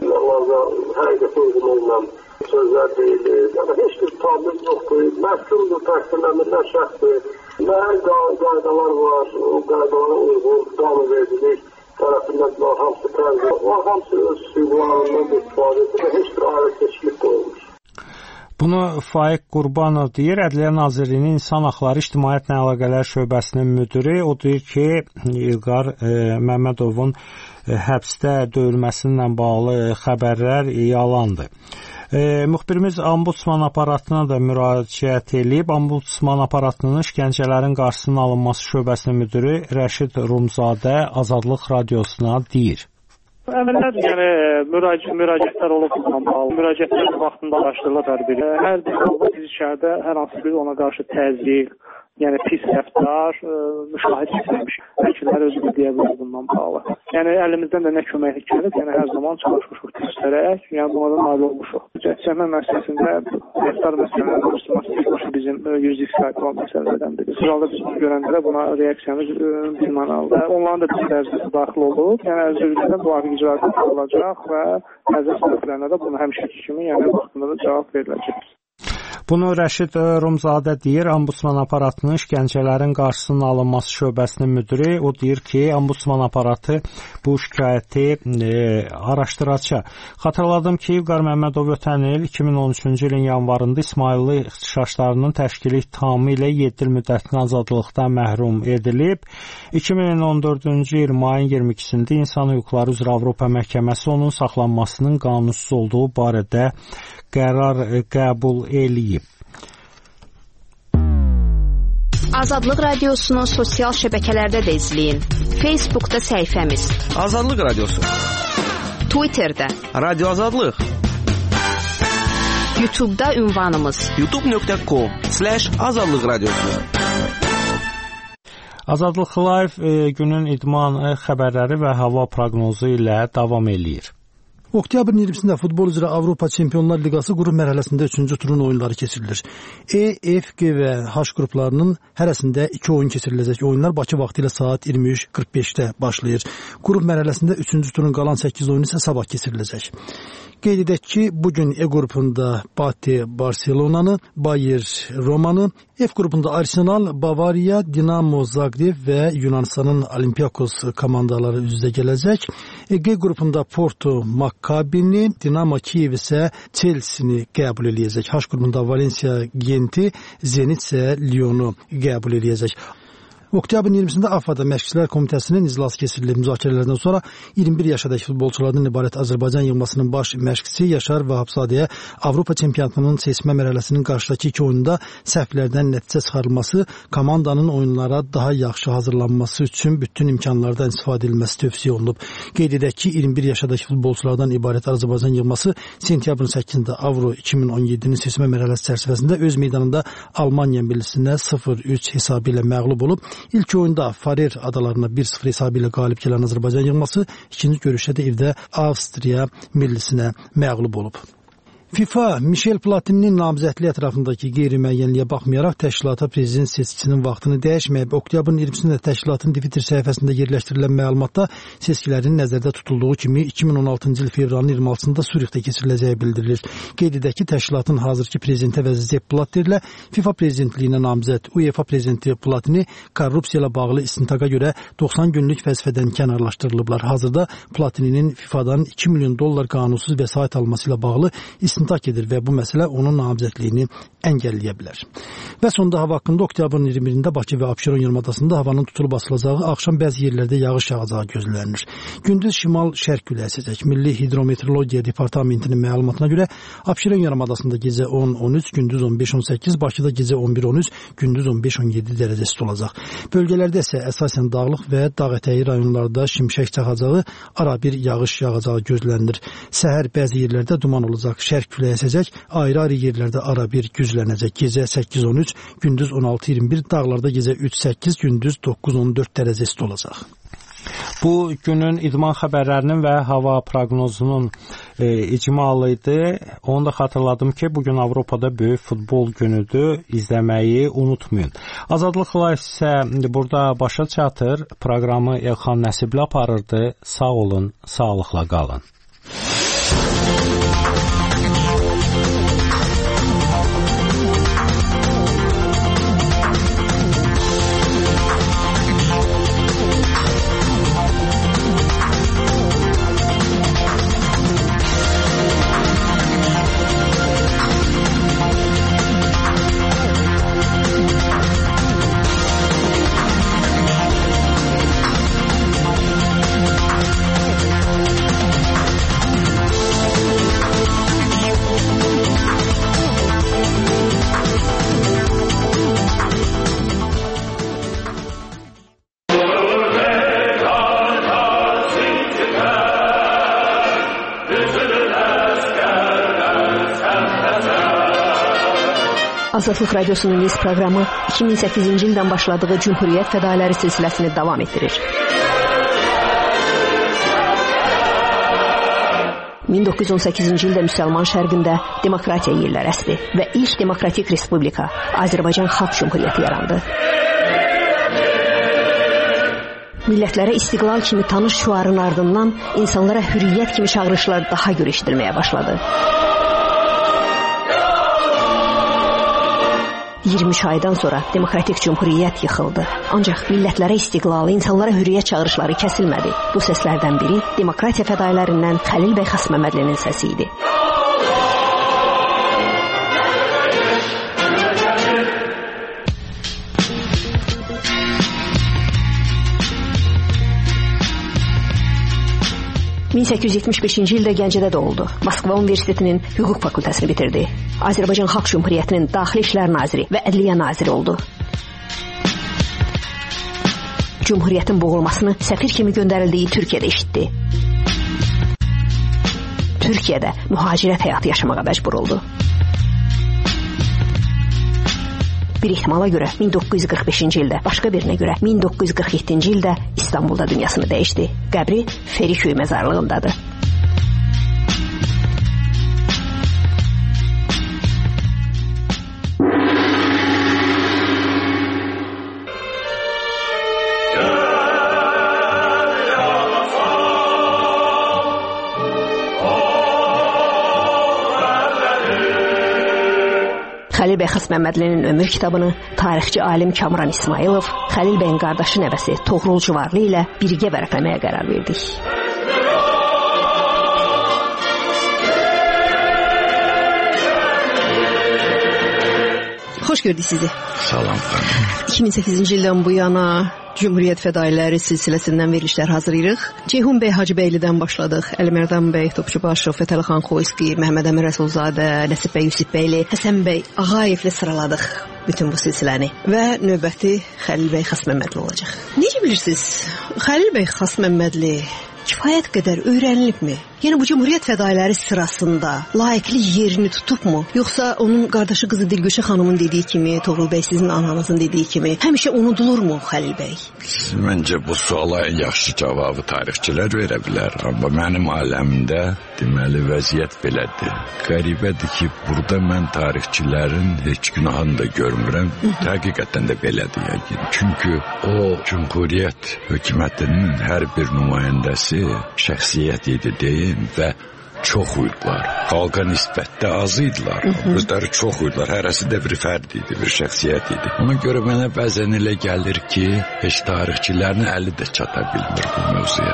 həqiqət uyğun olmayan sözlər deyilir. Yəni, heç bir tabir yoxdur, məhkumdur, təqsirləndirlər şəxsdir. Müəyyən qaydalar var, o qaydalara uyğun qanun vericilik tərəfindən var, hamısı tərcih var, hamısı öz hüquqlarından istifadə edir və heç bir ayrı seçkilik qoyulmuş.
Bunu Faiq Qurbanov deyir, Ədliyyə Nazirliyinin İnsan Haqları İctimaiyyətlə Əlaqələr şöbəsinin müdiri. O deyir ki, İlqar e, Məmmədovun e, həbsdə döyülməsinlə bağlı xəbərlər yalandır. E, müxbirimiz Ombudsman aparatına da müraciət edib. Ombudsman aparatının işgəncələrin qarşısının alınması şöbəsinin müdiri Rəşid Rumzadə Azadlıq Radiosuna deyir.
Əvvəllər yəni müraciət müraciətlər olub bununla bağlı. Müraciətlər vaxtında araşdırılır hər biri. Hər bir halda biz içəridə hər hansı bir ona qarşı təzyiq, yəni pis rəftar e, müşahidə etmiş. Vəkillər özü də deyə bilər bundan bağlı. Yəni əlimizdən də nə köməklik gəlir, yəni hər zaman çalışmışıq göstərək, yəni buna da nail olmuşuq. Cəhcəmə məsələsində rəftar məsələləri oluşturması bizim yüzlük sahib olan məsələlərdən biri. Sıralda biz bunu görəndə buna reaksiyamız bilməməlidir. Onların da bir dərəcəsi daxil olub. Yəni ərzürlükdə bu arıq icraatı olacaq və əziz sahiblərine də bunu həmişəki kimi yəni vaxtında da cavab veriləcək.
Bunu Rəşid Rumzadə deyir, Ombudsman aparatının işgəncələrin qarşısının alınması şöbəsinin müdiri. O deyir ki, Ombudsman aparatı bu şikayəti e, araşdıracaq. Xatırladım ki, İlqar Məmmədov ötən il iki min on üçüncü ilin yanvarında İsmayıllı ixtişaşlarının təşkili ittihamı ilə yeddi il müddətinə azadlıqdan məhrum edilib. iki min on dördüncü il mayın iyirmi ikisində İnsan Hüquqları üzrə Avropa Məhkəməsi onun saxlanmasının qanunsuz olduğu barədə qərar qəbul eləyib.
Azadlıq Radiosunu sosial şəbəkələrdə də izləyin. Facebookda səhifəmiz
Azadlıq Radiosu,
Twitterdə
Radio Azadlıq,
YouTube'da ünvanımız
youtube nöqtə com slash azadlıq radiosu.
Azadlıq Live e, günün idman e, xəbərləri və hava proqnozu ilə davam eləyir.
Oktyabrın iyirmisində futbol üzrə Avropa Çempionlar Liqası qrup mərhələsində üçüncü turun oyunları keçirilir. E, F, G və H qruplarının hərəsində iki oyun keçiriləcək. Oyunlar Bakı vaxtı ilə saat iyirmi üç qırx beşdə başlayır. Qrup mərhələsində üçüncü turun qalan səkkiz oyunu isə sabah keçiriləcək. Qeyd edək ki, bugün E qrupunda Bate Barcelonanı, Bayer Romanı, F qrupunda Arsenal, Bavariya, Dinamo Zagreb və Yunanistanın Olympiakos komandaları üz-üzə gələcək. G qrupunda Porto Makkabini, Dinamo Kiyev isə Chelsea-ni qəbul eləyəcək. H qrupunda Valencia Genti, Zenit isə Lyonu qəbul eləyəcək. Oktyabrın iyirmisində AFAD Məşqçilər Komitəsinin iclası keçirilib. Müzakirələrdən sonra iyirmi bir yaşadakı futbolçulardan ibarət Azərbaycan yığmasının baş məşqçisi Yaşar Vahabzadəyə Avropa çempionatının seçmə mərhələsinin qarşıdakı iki oyunda səhvlərdən nəticə çıxarılması, komandanın oyunlara daha yaxşı hazırlanması üçün bütün imkanlardan istifadə edilməsi tövsiyə olunub. Qeyd edək ki, iyirmi bir yaşadakı futbolçulardan ibarət Azərbaycan yığması sentyabrın səkkizində Avro iki min on yeddinin seçmə mərhələsi çərçivəsində öz meydanında Almaniya millisinə sıfır üç hesabı ilə məğlub olub. İlk oyunda Farer adalarına bir sıfır hesabı ilə qalib gələn Azərbaycan yığması ikinci görüşdə də evdə Avstriya millisinə məğlub olub. FIFA Michel Platininin namizədliyi ətrafındakı qeyri-müəyyənliyə baxmayaraq təşkilata prezident seçkisinin vaxtını dəyişməyib. Oktyabrın iyirmisində təşkilatın Twitter səhifəsində yerləşdirilən məlumatda seçkilərin nəzərdə tutulduğu kimi iki min on altıncı il fevralın iyirmi altısında Suriqdə keçiriləcəyi bildirilir. Qeyd edək ki, təşkilatın hazırki prezidenti əvəzi Sepp Blatter ilə FIFA prezidentliyinə namizəd UEFA prezidenti Platini korrupsiya ilə bağlı istintaqa görə doxsan günlük vəzifədən kənarlaşdırılıblar. Hazırda Platininin FIFA'dan iki milyon dollar qanunsuz vəsait alması ilə bağlı istintaq edir və bu məsələ onun namizədliyini əngəlləyə bilər. Və sonda hava haqqında oktyabrın iyirmi birində Bakı və Abşeron yarımadasında havanın tutulub asılacağı, axşam bəzi yerlərdə yağış yağacağı gözlənilir. Gündüz şimal-şərq küləyi əsəcək. Milli Hidrometeorologiya Departamentinin məlumatına görə Abşeron yarımadasında gecə on on üç, gündüz on beş on səkkiz, Bakıda gecə on bir on üç, gündüz on beş on yeddi dərəcə isti olacaq. Bölgələrdə isə əsasən dağlıq və dağ ətəyi rayonlarda şimşək çaxacağı, ara bir yağış yağacağı gözlənilir. Səhər bəzi yerlərdə duman olacaq, şərq küləyi əsəcək, ayrı-ayrı yerlərdə ara bir güclənəcək. Gecə səkkiz on üç, gündüz on altı iyirmi bir, dağlarda gecə üç səkkiz, gündüz doqquz on dörd dərəcə isti olacaq.
Bu günün idman xəbərlərinin və hava proqnozunun e, icmalı idi. Onu da xatırladım ki, bugün Avropada böyük futbol günüdür. İzləməyi unutmayın. Azadlıq Live isə burada başa çatır. Proqramı Elxan Nəsibli aparırdı. Sağ olun, sağlıqla qalın.
Azadlıq Radiosunun News proqramı iki min səkkizinci ildən başladığı Cümhuriyyət fədailləri silsiləsini davam etdirir. min doqquz yüz on səkkizinci ildə Müsəlman şərqində demokratiya yerlər əsdi və ilk demokratik respublika Azərbaycan Xalq Cümhuriyyəti yarandı. Millətlərə istiqlal kimi tanış şüarın ardından insanlara hürriyyət kimi çağırışlar daha gür eşidilməyə başladı. iyirmi üç aydan sonra demokratik cümhuriyyət yıxıldı. Ancaq millətlərə istiqlalı, insanlara hürriyyət çağırışları kəsilmədi. Bu səslərdən biri demokratiya fədailərindən Xəlil bəy Xasməmmədlinin səsi idi. min səkkiz yüz yetmiş beşinci ildə Gəncədə doğuldu. Moskva Universitetinin hüquq fakültəsini bitirdi. Azərbaycan Xalq Cümhuriyyətinin Daxili İşlər Naziri və Ədliyyə Naziri oldu. Cümhuriyyətin boğulmasını səfir kimi göndərildiyi Türkiyədə eşitdi. Türkiyədə mühacirət həyatı yaşamağa məcbur oldu. Bir ihtimala görə min doqquz yüz qırx beşinci ildə, başqa birinə görə min doqquz yüz qırx yeddinci ildə İstanbulda dünyasını dəyişdi. Qəbri Feriköy məzarlığındadır. Xəlil bəy Xasməmmədlinin ömür kitabını tarixçi alim Kamran İsmailov, Xəlil bəyin qardaşı nəvəsi Toğrul Cüvarlı ilə birgə vərəqləməyə qərar verdik. Xoş gördük sizi.
Salam.
iki min səkkizinci ildən bu yana Cümhuriyyət fədailəri silsiləsindən verilişlər hazırlayırıq. Ceyhun bəy Hacıbəylidən başladıq. Əlimərdan bəy Topçubaşov, Fətəli Xoyski, Məhəmməd Əmir Rəsulzadə, Nəsib bəy Yusifbəyli, Həsən bəy Ağayevlə sıraladıq bütün bu silsiləni. Və növbəti Xəlil bəy Xasməmmədli olacaq. Necə bilirsiniz? Xəlil bəy Xasməmmədli kifayət qədər öyrənilibmi? Yəni bu Cümhuriyyət fədailəri sırasında layiqli yerini tutubmu? Yoxsa onun qardaşı qızı Dilgüşə xanımın dediyi kimi, Toğrul bəy sizin ananızın dediyi kimi həmişə unudulurmu Xəlil bəy?
Məncə bu suala ən yaxşı cavabı tarixçilər verə bilər. Amma mənim aləmdə deməli vəziyyət belədir. Qəribədir ki, burada mən tarixçilərin heç günahını da görmürəm. Həqiqətən də belədir yəqin. Çünki o Cümhuriyyət hökumətinin hər bir nümayəndəsi şəxsiyyət idi deyil və çox uydular. Xalqa nisbətdə az idilər. Özləri çox uydular. Hərəsi də bir fərd idi, bir şəxsiyyət idi. Ona görə mənə bəzən elə gəlir ki, heç tarixçilərin əli də çata bilmir bu mövzuya.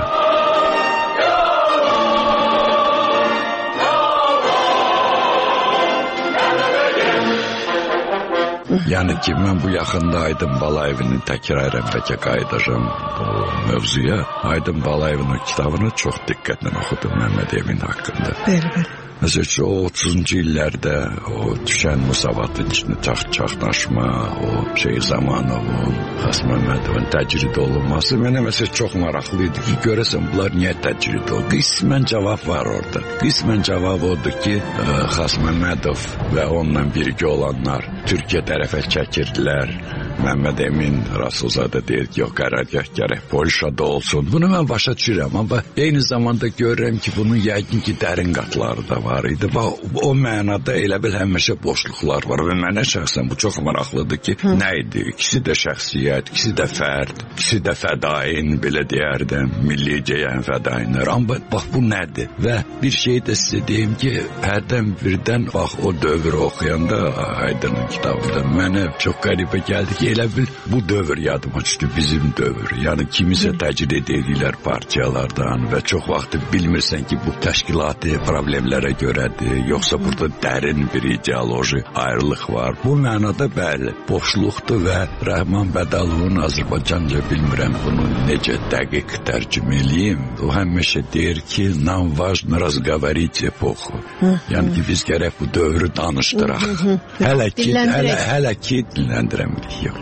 Yəni ki, mən bu yaxında Aydın Balayevinin təkrarən bəlkə qayıdacağım bu mövzuya. Aydın Balayevin kitabını çox diqqətlə oxudum Məhəmməd Emin haqqında.
Bəli, bəli.
Məsələn ki, o otuzuncu illərdə o düşən Musavatın içində çaxnaşma, o şey Zamanovun, Xasməmmədovun təcrid olunması mənə məsələn çox maraqlı idi ki, görəsən bunlar niyə təcrid oldu? Qismən cavab var orada. Qismən cavab odur ki, Xasməmmədov və onunla birgə olanlar Türkiyə tərəfə çəkirdilər. Məhəmməd Emin Rasulzadə deyir ki, yox, qərargah gərək Polşada olsun. Bunu mən başa düşürəm, amma eyni zamanda görürəm ki, bunun yəqin ki, dərin qatları da var idi. O mənada elə bil həmişə boşluqlar var və mənə şəxsən bu çox maraqlıdır ki, nə idi? İkisi də şəxsiyyət, ikisi də fərd, ikisi də fədain, belə deyərdim, milli cəyən fədainlər. Amma bax, bu nədir? Və bir şey də sizə deyim ki, hərdən birdən, bax, o dövr oxuyanda Aydın'ın kitabında mənə çox qəribə gəldi ki, elə bil bu dövr yadıma düşdü, bizim dövr. Yəni kimisə təcrid edirlər partiyalardan və çox vaxt bilmirsən ki, bu təşkilati problemlərə görədir, yoxsa burada dərin bir ideoloji ayrılıq var. Bu mənada bəli, boşluqdur və Rəhman Bədalovun Azərbaycanca bilmirəm bunu necə dəqiq tərcümə eləyim. O həmişə deyir ki, nam важно разговорить эпоху. Yəni ki, biz gərək bu dövrü danışdıraq. Hələ ki, hələ, hələ ki dinləndirəmirik, yox.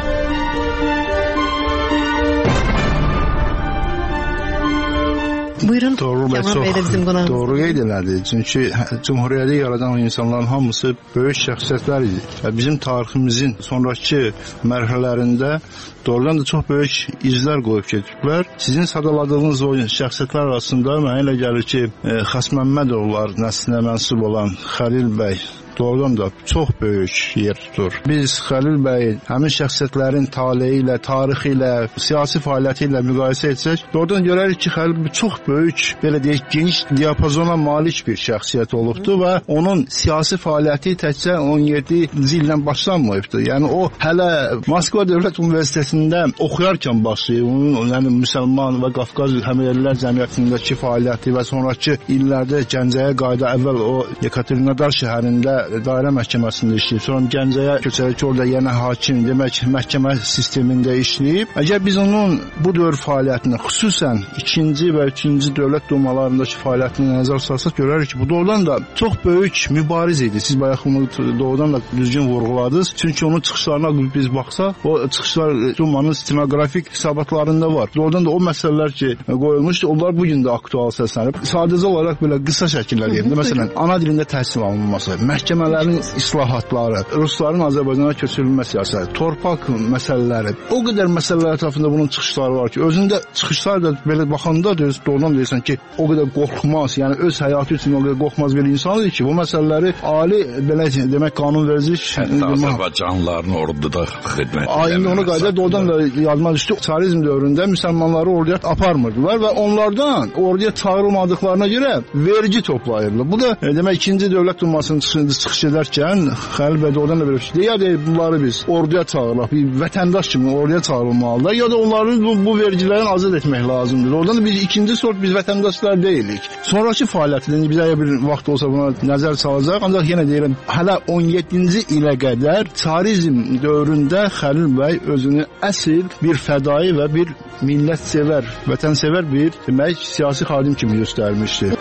Buyurun.
Toğrul Cəmal bəy çox doğru qeyd elədi. Çünki Cümhuriyyəti yaradan insanların hamısı böyük şəxsiyyətlər idi. Və bizim tariximizin sonrakı mərhələlərində doğrudan da çox böyük izlər qoyub gediblər. Sizin sadaladığınız o şəxsiyyətlər arasında mənə elə gəlir ki, Xas Məmmədovlar nəslinə mənsub olan Xəlil bəy doğrudan da çox böyük yer tutur. Biz Xəlil bəy həmin şəxsiyyətlərin taleyi ilə, tarixi ilə, siyasi fəaliyyəti ilə müqayisə etsək, doğrudan görərik ki, Xəlil bəy çox böyük, belə deyək, geniş diapazona malik bir şəxsiyyət olubdu və onun siyasi fəaliyyəti təkcə on yeddinci ildən başlanmayıbdı. Yəni o hələ Moskva Dövlət Universitetində oxuyarkən başlayıb, onun yəni müsəlman və Qafqaz həmyerlilər cəmiyyətindəki fəaliyyəti və sonrakı illərdə Gəncəyə qayıda əvvəl o Yekaterinodar şəhərində dairə məhkəməsində işləyib. Sonra Gəncəyə köçərək orada yenə hakim, demək məhkəmə sistemində işləyib. Əgər biz onun bu dövr fəaliyyətini, xüsusən ikinci və üçüncü dövlət dumalarındakı fəaliyyətini nəzər salsaq görərik ki, bu doğrudan da çox böyük mübariz idi. Siz bayaq bunu doğrudan da düzgün vurğuladınız. Çünki onun çıxışlarına biz baxsaq, o çıxışlar dumanın stenoqrafik hesabatlarında var. Doğrudan da o məsələlər ki qoyulmuşdu, onlar bugün də aktual səslənib. Sadəcə olaraq belə qısa şəkildə deyim. Məsələn, ana dilində təhsil alınması, məhkəmələrin islahatları, Rusların Azərbaycana köçürülmə siyasəti, torpaq məsələləri, o qədər məsələlər ətrafında bunun çıxışları var ki, özündə çıxışlar da belə baxanda doğrudan deyirsən ki, o qədər qorxmaz, yəni öz həyatı üçün o qədər qorxmaz bir insan idi ki, bu məsələləri ali, belə demək, qanunverici
Azərbaycanlıların orduda xidmət edilməsi.
Aynen onu qayda doğrudan da yadıma düşdü. Çarizm dövründə müsəlmanları orduya aparmırdılar və onlardan orduya çağırılmadıqlarına görə vergi toplayırlar. Bu da demək ikinci dövlət dumasının çıxış edərkən Xəlil bəy oradan da belə bir şey. Ya da bunları biz orduya çağırırıq, bir vətəndaş kimi orduya çağırılmalılar, ya da onları bu, bu vergilərdən azad etmək lazımdır. Oradan da biz ikinci sort biz vətəndaşlar deyilik. Sonrakı fəaliyyətində bizə bir vaxt olsa buna nəzər salacaq. Ancaq yenə deyirəm, hələ on yeddinci ilə qədər çarizm dövründə Xəlil bəy özünü əsl bir fədai və bir millətsevər, vətənsevər bir demək siyasi xadim kimi göstərmişdir.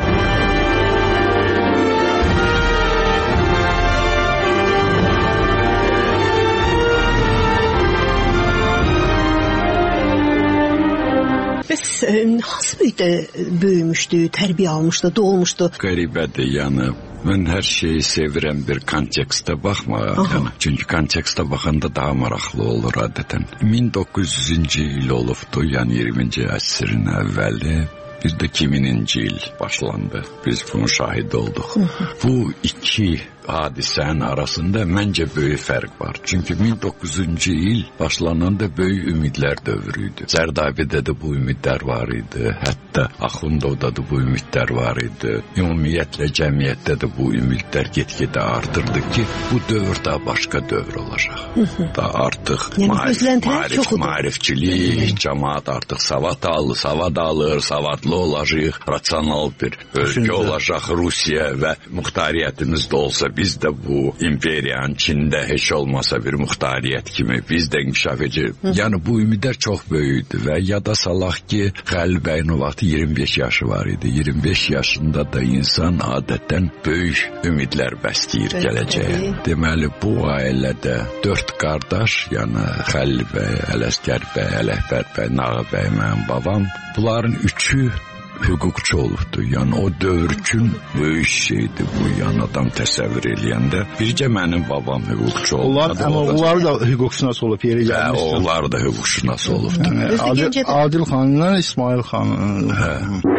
Hansı böyükdə böyümüşdü, tərbiyə almışdı, doğulmuşdu?
Qəribədir, yəni mən hər şeyi sevirəm bir kontekstə baxmağa. Yəni, çünki kontekstə baxanda daha maraqlı olur adətən. min doqquz yüzüncü il olubdu, yəni iyirminci əsrin əvvəli. Bir də iki mininci il başlandı. Biz bunun şahidi olduq. Bu iki hadisənin arasında məncə böyük fərq var. Çünki min doqquz yüzüncü il başlananda böyük ümidlər dövrü idi. Zərdabidə də bu ümidlər var idi. Hətta Axundovda da bu ümidlər var idi. Ümumiyyətlə cəmiyyətdə də bu ümidlər get-gedə artırdı ki, bu dövr daha başqa dövr olacaq. Da artıq maarif, maarifçilik, cəmaat artıq savad alır, savad alır, savadlı olacaq, rasional bir ölkə olacaq Rusiya və muxtariyyətimiz də olsa biz də bu imperiyanın Çində heç olmasa bir muxtariyyət kimi biz də inkişaf edəcək. Yəni bu ümidlər çox böyükdü və yada salaq ki, Xəlil bəyin o vaxt iyirmi beş yaşı var idi. iyirmi beş yaşında da insan adətən böyük ümidlər bəsləyir gələcəyə. Deməli, bu ailədə dörd qardaş, yəni Xəlil bəy, Ələsgər bəy, Ələkbər bəy, Nağı bəy, mənim babam, bunların üçü hüquqçu olubdu. Yəni o dövr üçün böyük şeydir bu, yəni adam təsəvvür eləyəndə. Bircə mənim babam hüquqçu olub.
Onlar, amma onlar da hüquqşünas olub, yeri gəlmişdir.
Hə, onlar da hüquqşünas olubdu.
Yəni, Adil, Adil xanla İsmail xan.
Hə.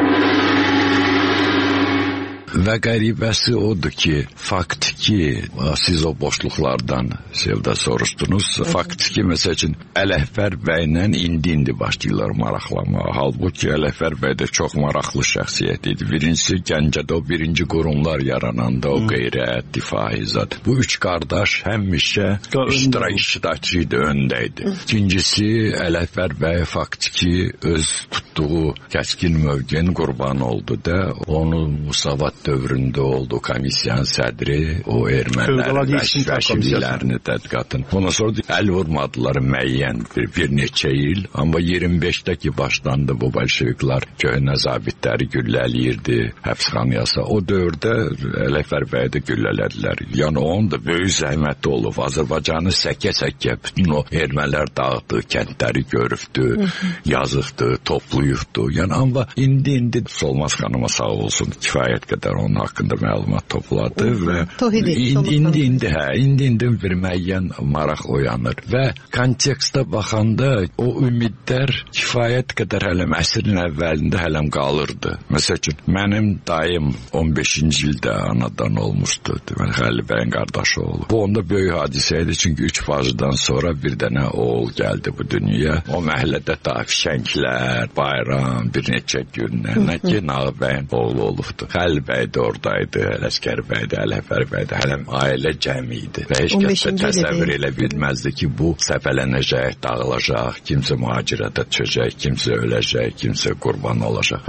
Və qəribəsi odur ki, fakt ki, siz o boşluqlardan Sevda soruşdunuz, fakt ki, məsəl üçün, Ələkbər bəylə indi-indi başlayırlar maraqlamağa. Halbuki Ələkbər bəy də çox maraqlı şəxsiyyət idi. Birincisi, Gəncədə o birinci qurumlar yarananda, o qeyrət, difai zat. Bu üç qardaş həmişə iştirakçı idi, öndə idi. İkincisi, Ələkbər bəy fakt ki, öz tutduğu kəskin mövqenin qurbanı oldu da, onu Musavat dövründə oldu komissiyanın sədri, o ermənilərin vəşvilərini tədqiqatın. Ondan sonra əl vurmadılar müəyyən bir, bir neçə il, amma iyirmi beşdə ki başlandı bu bolşeviklər köhnə zabitləri güllələyirdi həbsxanaya. O dövrdə Ələkbər bəyi də güllələdilər. Yəni onun da böyük zəhməti olub. Azərbaycanı səkə-səkə bütün o ermənilər dağıtdı, kəndləri görübdü, yazıqdı, toplayıbdı. Yəni amma indi-indi Solmaz xanıma sağ olsun kifayət qədər onun haqqında məlumat topladı və indi-indi hə, indi-indi bir müəyyən maraq oyanır və kontekstə baxanda o ümidlər kifayət qədər hələm əsrin əvvəlində hələm qalırdı. Məsəl üçün, mənim dayım on beşinci ildə anadan olmuşdu. Deməli, Xəlil bəyin qardaşı olub. Bu onda böyük hadisə idi, çünki üç bacıdan sonra bir dənə oğul gəldi bu dünyaya. O məhəllədə da fişənglər, bayram, bir neçə günlərlə ki, Nağı bəyin oğlu olubdu. Xəlil bəy də oradaydı, Ələsgər bəy də, Ələkbər bəy də, hələm ailə cəmi idi. Və heç kəs də təsəvvür elə bilməzdi ki, bu səpələnəcək, dağılacaq, kimsə mühacirətə düşəcək, kimsə öləcək, kimsə qurban olacaq.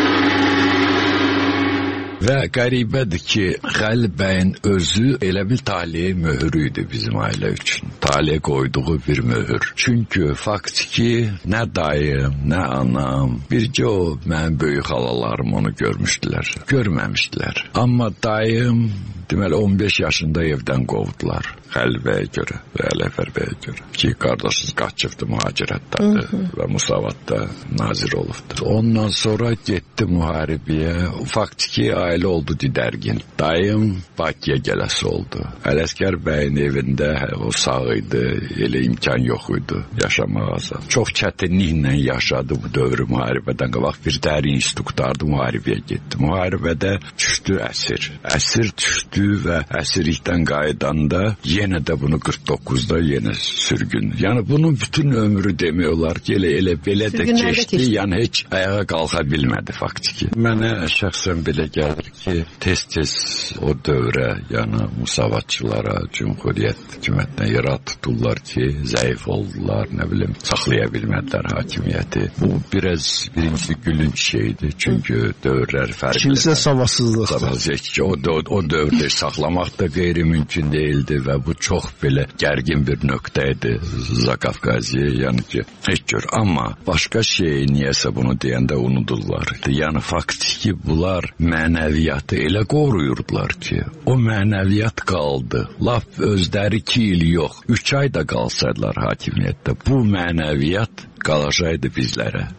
Və qəribədir ki, Xəlil bəyin özü elə bil taliyə möhürü idi bizim ailə üçün. Taliyə qoyduğu bir möhür. Çünki faktiki nə dayım, nə anam, bircə o mənim böyük xalalarım onu görmüşdülər, görməmişdilər. Amma dayım deməli on beş yaşında evdən qovdular. Xəlil bəyə görə və Ələkbər bəyə görə. Ki, qardaşız qaçıbdı mühacirətdədir və Musavatda nazir olubdu. Ondan sonra getdi müharibəyə. Faktiki ailə oldu didərgin. Dayım Bakıya gələsi oldu. Ələsgər bəyin evində o sağ idi, elə imkan yox idi yaşamağa. Çox çətinliklə yaşadı bu dövrü müharibədən qabaq. Bir dərin institutlardı, müharibəyə getdi. Müharibədə düşdü əsir. Əsir düşdü və əsirlikdən qayıdanda yenə də bunu qırx doqquzda yenə sürgün. Yəni bunun bütün ömrü demək olar ki, elə elə belə də keçdi. Yəni heç ayağa qalxa bilmədi faktiki. Mənə şəxsən belə gəlir ki, tez-tez o dövrə, yəni musavatçılara, Cumhuriyyət hökumətinə irad tuturlar ki, zəif oldular, nə bilim, saxlaya bilmədilər hakimiyyəti. Bu biraz birinci gülünç şeydir. Çünki dövrlər fərqli.
İkincisi savadsızlıqdır.
O, o, o dövrdə saxlamaq da qeyri-mümkün deyildi və bu çox belə gərgin bir nöqtə idi Zakafqaziyə, yəni ki, heç gör. Amma başqa şey niyəsə bunu deyəndə unudurlar. Yəni faktiki bunlar mənəviyyatı elə qoruyurdular ki, o mənəviyyat qaldı. Laf özləri iki il yox, üç ay da qalsaydılar hakimiyyətdə, bu mənəviyyat qalacaqdı bizlərə.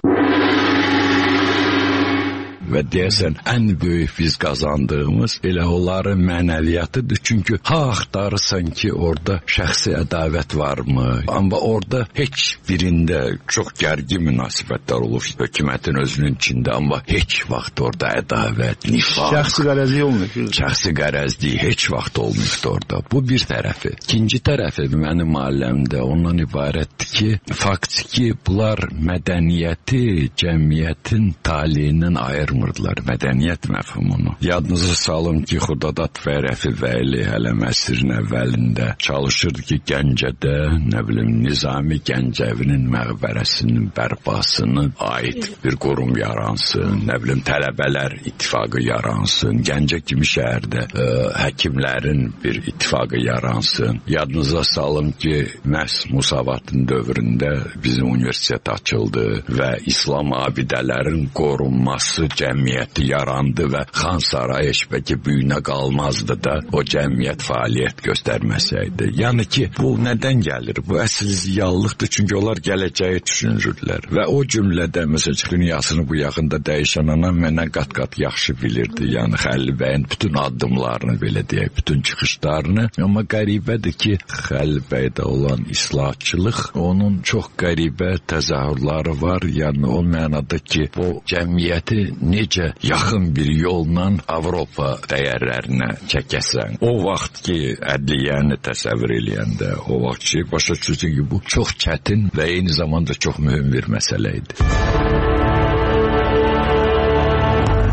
Və deyəsən, ən böyük biz qazandığımız elə onların mənəviyyatıdır. Çünki ha axtarırsan ki, orada şəxsi ədavət varmı? Amma orada heç birində çox gərgin münasibətlər olub hökumətin özünün içində, amma heç vaxt orada ədavət, nifaq,
şəxsi qərəzlik olmuyor.
Şəxsi qərəzlik heç vaxt olmuyor orada. Bu bir tərəfi. İkinci tərəfi mənim aləmdə ondan ibarətdir ki, faktiki bunlar mədəniyyəti cəmiyyətin taliyindən ayırmır. Mədəniyyət məfhumunu. Yadınızı salın ki, Xudadat və Rəfi Vəyli hələm əsrin əvvəlində çalışırdı ki, Gəncədə, nə bilim, Nizami Gəncəvinin məqbərəsinin bərpasını aid bir qurum yaransın, nə bilim, tələbələr ittifaqı yaransın, Gəncə kimi şəhərdə ə, həkimlərin bir ittifaqı yaransın. Yadınıza salın ki, məhz Musavatın dövründə bizim universitet açıldı və İslam abidələrin qorunması cəmiyyəti yarandı və Xan Saray heç bəlkə büyünə qalmazdı da o cəmiyyət fəaliyyət göstərməsəydi. Yəni ki, bu nədən gəlir? Bu əsl ziyallıqdır, çünki onlar gələcəyi düşünürlər. Və o cümlədə, məsələn, dünyasını bu yaxında dəyişən anam məndən qat-qat yaxşı bilirdi. Yəni Xəlil bəyin bütün addımlarını, belə deyək, bütün çıxışlarını. Amma qəribədir ki, Xəlil bəydə olan islahatçılıq, onun çox qəribə təzahürləri var. Yəni o mənada ki, bu cəmiyyəti necə yaxın bir yolla Avropa dəyərlərinə çəkəsən. O vaxt ki, ədliyyəni təsəvvür eləyəndə, o vaxt ki, başa düşürsən ki, bu çox çətin və eyni zamanda çox mühüm bir məsələ idi.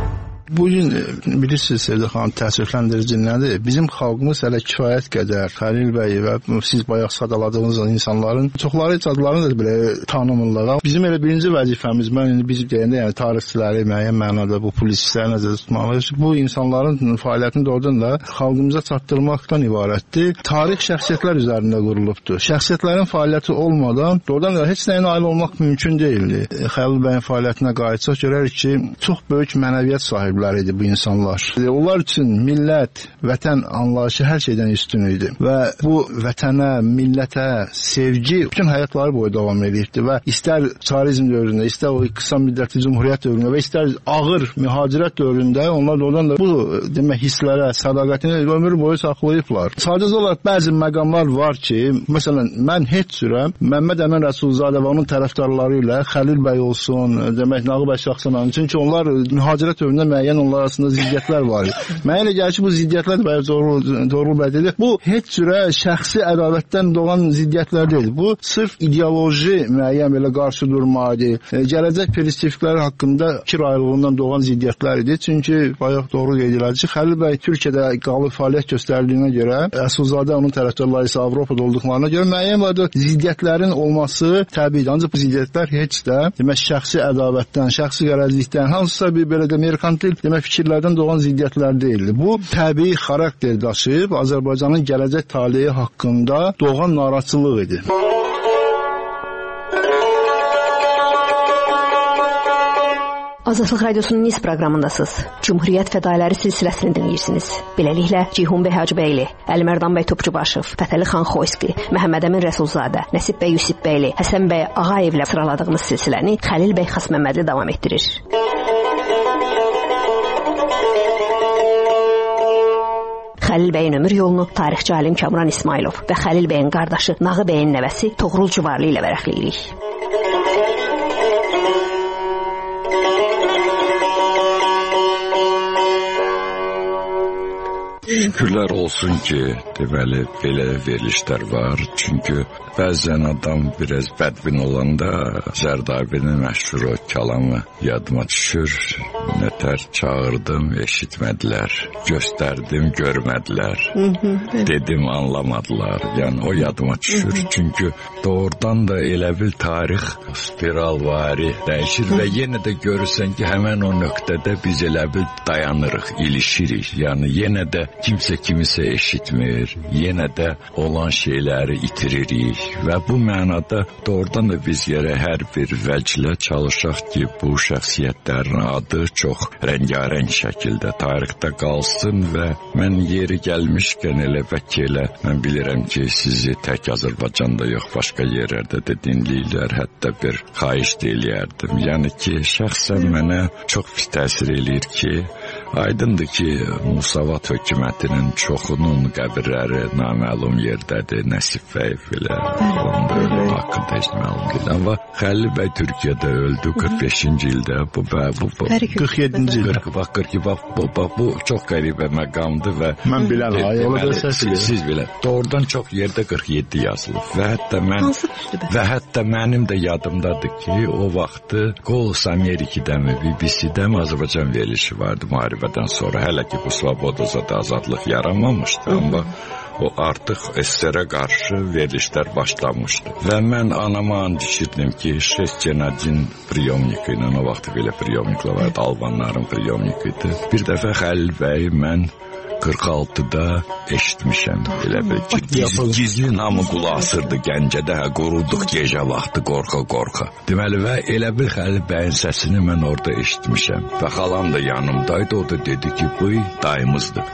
Bu gün bilirsiniz Sevda xanım, təəssüfləndirici nədir? Bizim xalqımız hələ kifayət qədər Xəlil bəy və siz bayaq sadaladığınız insanların çoxları heç adlarını da belə tanımırlar. Bizim elə birinci vəzifəmiz, mən indi biz deyəndə, yəni tarixçiləri müəyyən mənada bu polisləri nəzərdə tutmalıyıq. Bu insanların fəaliyyətini doğrudan da xalqımıza çatdırmaqdan ibarətdir. Tarix şəxsiyyətlər üzərində qurulubdur. Şəxsiyyətlərin fəaliyyəti olmadan doğrudan da heç nəyə nail olmaq mümkün deyildi. Xəlil bəyin fəaliyyətinə qayıtsaq görərik ki, çox böyük mənəviyyat sahibləri idi bu insanlar. Onlar üçün millət, vətən anlayışı hər şeydən üstün idi və bu vətənə, millətə sevgi bütün həyatları boyu davam edibdi və istər çarizm dövründə, istər o qısa müddətli cumhuriyyət dövründə və istər ağır mühacirət dövründə onlar da oradan da bu demək hisslərə, sədaqətini ömür boyu saxlayıblar. Sadəcə olaraq bəzi məqamlar var ki, məsələn, mən heç cürə Məmməd Əmin Rəsulzadə və onun tərəfdarları ilə Xəlil bəy olsun, demək Nağı bəy şəxsən, çünki onlar mühacirət dövründə müəyyən onlar arasında ziddiyyətlər var. Mənə elə gəlir ki, bu ziddiyyətlər bəy doğru bəy deyil. Bu heç cürə şəxsi ədavətdən doğan ziddiyyətlər deyil. Bu sırf ideoloji müəyyən belə qarşı durma idi. Gələcək perspektivləri haqqında fikir ayrılığından doğan ziddiyyətlər idi. Çünki bayaq doğru qeyd edildi ki, Xəlil bəy Türkiyədə qalıb fəaliyyət göstərdiyinə görə, Rəsulzadə onun tərəfdarları isə Avropada olduqlarına görə müəyyən var ziddiyyətlərin olması təbiidir. Ancaq bu ziddiyyətlər heç də demək şəxsi ədavətdən, şəxsi qərəzlikdən, hansısa bir belə də merkantil demək fikirlərdən doğan ziddiyyətlər deyildi. Bu təbii xarakter daşıyıb Azərbaycanın gələcək taleyi haqqında doğan narahatçılıq idi.
Azadlıq Radiosunun Nice proqramındasınız. Cumhuriyyət fədailəri silsiləsini dinləyirsiniz. Beləliklə, Ceyhun bəy Hacıbəyli, Əlimərdan bəy Topçubaşov, Fətəli xan Xoyski, Məhəmməd Əmin Rəsulzadə, Nəsib bəy Yusifbəyli, Həsən bəy Ağayevlə sıraladığımız silsiləni Xəlil bəy Xasməmmədli davam etdirir. Xəlil bəyin ömür yolunu tarixçi alim Kamran İsmailov və Xəlil bəyin qardaşı Nağı bəyin nəvəsi Toğrul Cüvarlı ilə vərəqləyirik.
Şükürlər olsun ki, deməli, belə verilişlər var. Çünki bəzən adam biraz bədbin olanda Zərdabinin məşhur o kəlamı yadıma düşür. Nətər çağırdım, eşitmədilər. Göstərdim, görmədilər. Dedim, anlamadılar. Yəni, o yadıma düşür. Çünki doğrudan da elə bil tarix spiralvari dəyişir və yenə də görürsən ki, həmən o nöqtədə biz elə bil dayanırıq, ilişirik. Yəni, yenə də kimsə kimisə eşitmir, yenə də olan şeyləri itiririk və bu mənada doğrudan da biz yerə hər bir vəclə çalışaq ki, bu şəxsiyyətlərin adı çox rəngarəng şəkildə tarixdə qalsın və mən yeri gəlmişkən elə vəkillə, mən bilirəm ki, sizi tək Azərbaycanda yox, başqa yerlərdə də dinləyirlər, hətta bir xahiş deyilərdim. Yəni ki, şəxsən mənə çox pis təsir eləyir ki, aydındır ki, Musavat hökumətinin çoxunun qəbirləri naməlum yerdədir, Nəsib bəy filə, onun da ölüm haqqında heç məlum deyil. Amma Xəlil bəy Türkiyədə öldü qırx beşinci ildə, bu, bu, bu
qırx yeddinci ildə.
Bax, qırx, bax, bu, bax, bu çox qəribə məqamdır və
mən bilən, ay, ola da səsidir.
Siz bilən, doğrudan çox yerdə qırx yeddi yazılıb və hətta mən, və hətta mənim də yadımdadır ki, o vaxtı Qolus Amerikidəmi, B B C-dəmi Azərbaycan verilişi vardı müharibədən sonra, hələ ki bu Svobodozada azadlıq yaranmamışdı, amma o artıq S S R-ə qarşı verilişlər başlamışdı. Və mən anama and içirdim ki, şest genadin priyomnik ilə, o vaxt belə priyomniklə vardı, Albanların priyomnik idi. Bir dəfə Xəlil bəy mən qırx altıda eşitmişəm. Elə bir ki, gizli, gizli namı qulaq asırdı Gəncədə, quruduq gecə vaxtı qorxa-qorxa. Deməli, və elə bir Xəlil bəyin səsini mən orada eşitmişəm. Və xalam da yanımdaydı, o da dedi ki, bu dayımızdır.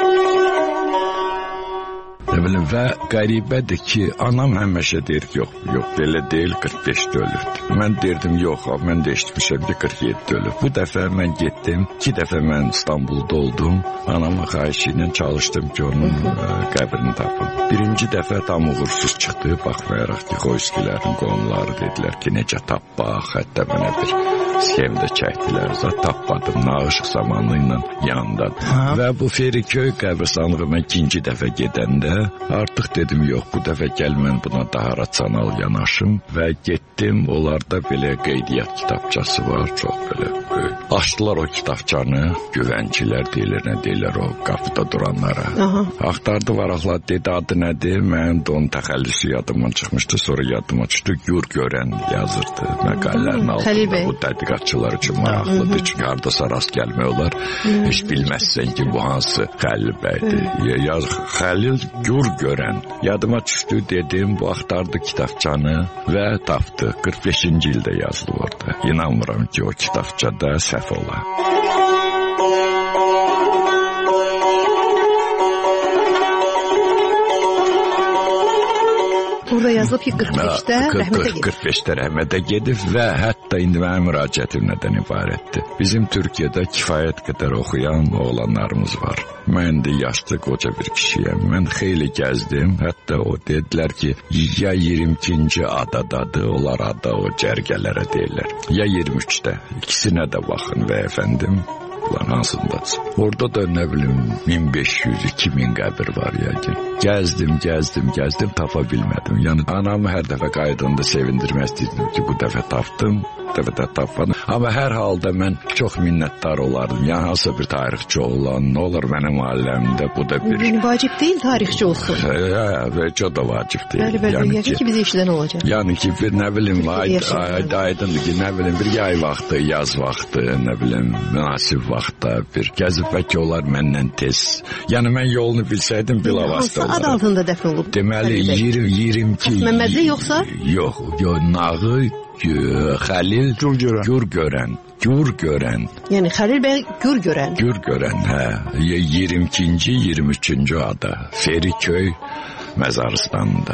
Deməli, və qəribədir ki, anam həmişə deyir ki, yox, yox, belə deyil, qırx beşdə ölübdür. Mən deyirdim, yox, mən də eşitmişəm ki, qırx yeddidə ölüb. Bu dəfə mən getdim, iki dəfə mən İstanbulda oldum, anama xahiş ilə çalışdım ki, onun ə, qəbrini tapım. Birinci dəfə tam uğursuz çıxdı, baxmayaraq ki, Xoyskilərin qonumları dedilər ki, necə tapmaq, hətta mənə bir sxemdə çəkdilər, zat tapmadım, nağışıq zamanı ilə yandadır. Hə? Və bu Feriköy qəbristanlığıma ikinci dəfə gedəndə artıq dedim, yox, bu dəfə gəl mən buna daha rasional yanaşım və getdim, onlarda belə qeydiyyat kitabçası var, çox belə böyük. Açdılar o kitabçanı güvəncilər deyilir, nə deyirlər o qapıda duranlara. Aha. Axtardı varaqlar, dedi adı nədir? Mənim də onun təxəllüsü yadımdan çıxmışdı, sonra yadıma düşdü, Gür Görən yazırdı məqalələrin altında. Bu tədqiqatçılar üçün maraqlıdır, çünki hardasa rast gəlmək olar. Hı. Heç bilməzsən ki, bu hansı Xəlil bəydir. Yaz Xəlil Gür Görən. Yadıma düşdü, dedim, bu axtardı kitabçanı və tapdı. qırx beşinci ildə yazılıb orada. İnanmıram ki, o kitabçada səhv ola.
Burada yazılıb ki, qırx beşdə rəhmətə gedib.
qırx beşdə rəhmətə gedib və hətta indi mənim müraciətim nədən ibarətdir? Bizim Türkiyədə kifayət qədər oxuyan oğlanlarımız var. Mən də yaşlı qoca bir kişiyəm. Mən xeyli gəzdim. Hətta o dedilər ki, ya iyirmi ikinci adadadır, onlar ada o cərgələrə deyirlər. Ya iyirmi üçdə. İkisinə də baxın və əfəndim. Hansındadır. Orada da nə bilim min beş yüz iki min qəbir var yəqin. Gəzdim, gəzdim, gəzdim, tapa bilmədim. Yəni anamı hər dəfə qayıdanda sevindirmək istəyirdim ki, bu dəfə tapdım, bu dəfə də tapmadım. Amma hər halda mən çox minnətdar olardım. Yəni hansısa bir tarixçi olan, nə olur mənim ailəmdə bu da bir...
Yəni vacib deyil tarixçi olsun.
Hə, vəcə də vacib deyil.
Bəli, bəli, yəni ki, ki biz eşidən olacaq.
Yəni ki, bir nə bilim, aydındır ki, nə bilim, bir yay vaxtı, yaz vaxtı, nə bilim, münasib vaxtda bir gəzib bəlkə olar məndən tez. Yəni mən yolunu bilsəydim bilavasitə olarım.
Hansı ad altında dəfn olub?
Deməli iyirmi iki.
Məmmədli yoxsa?
Yox, yox, Nağı Xəlil Gür Görən. Gür Görən.
Yəni Xəlil bəy Gür Görən.
Gür Görən, hə. iyirmi ikinci, iyirmi üçüncü ada. Feriköy məzarstanında.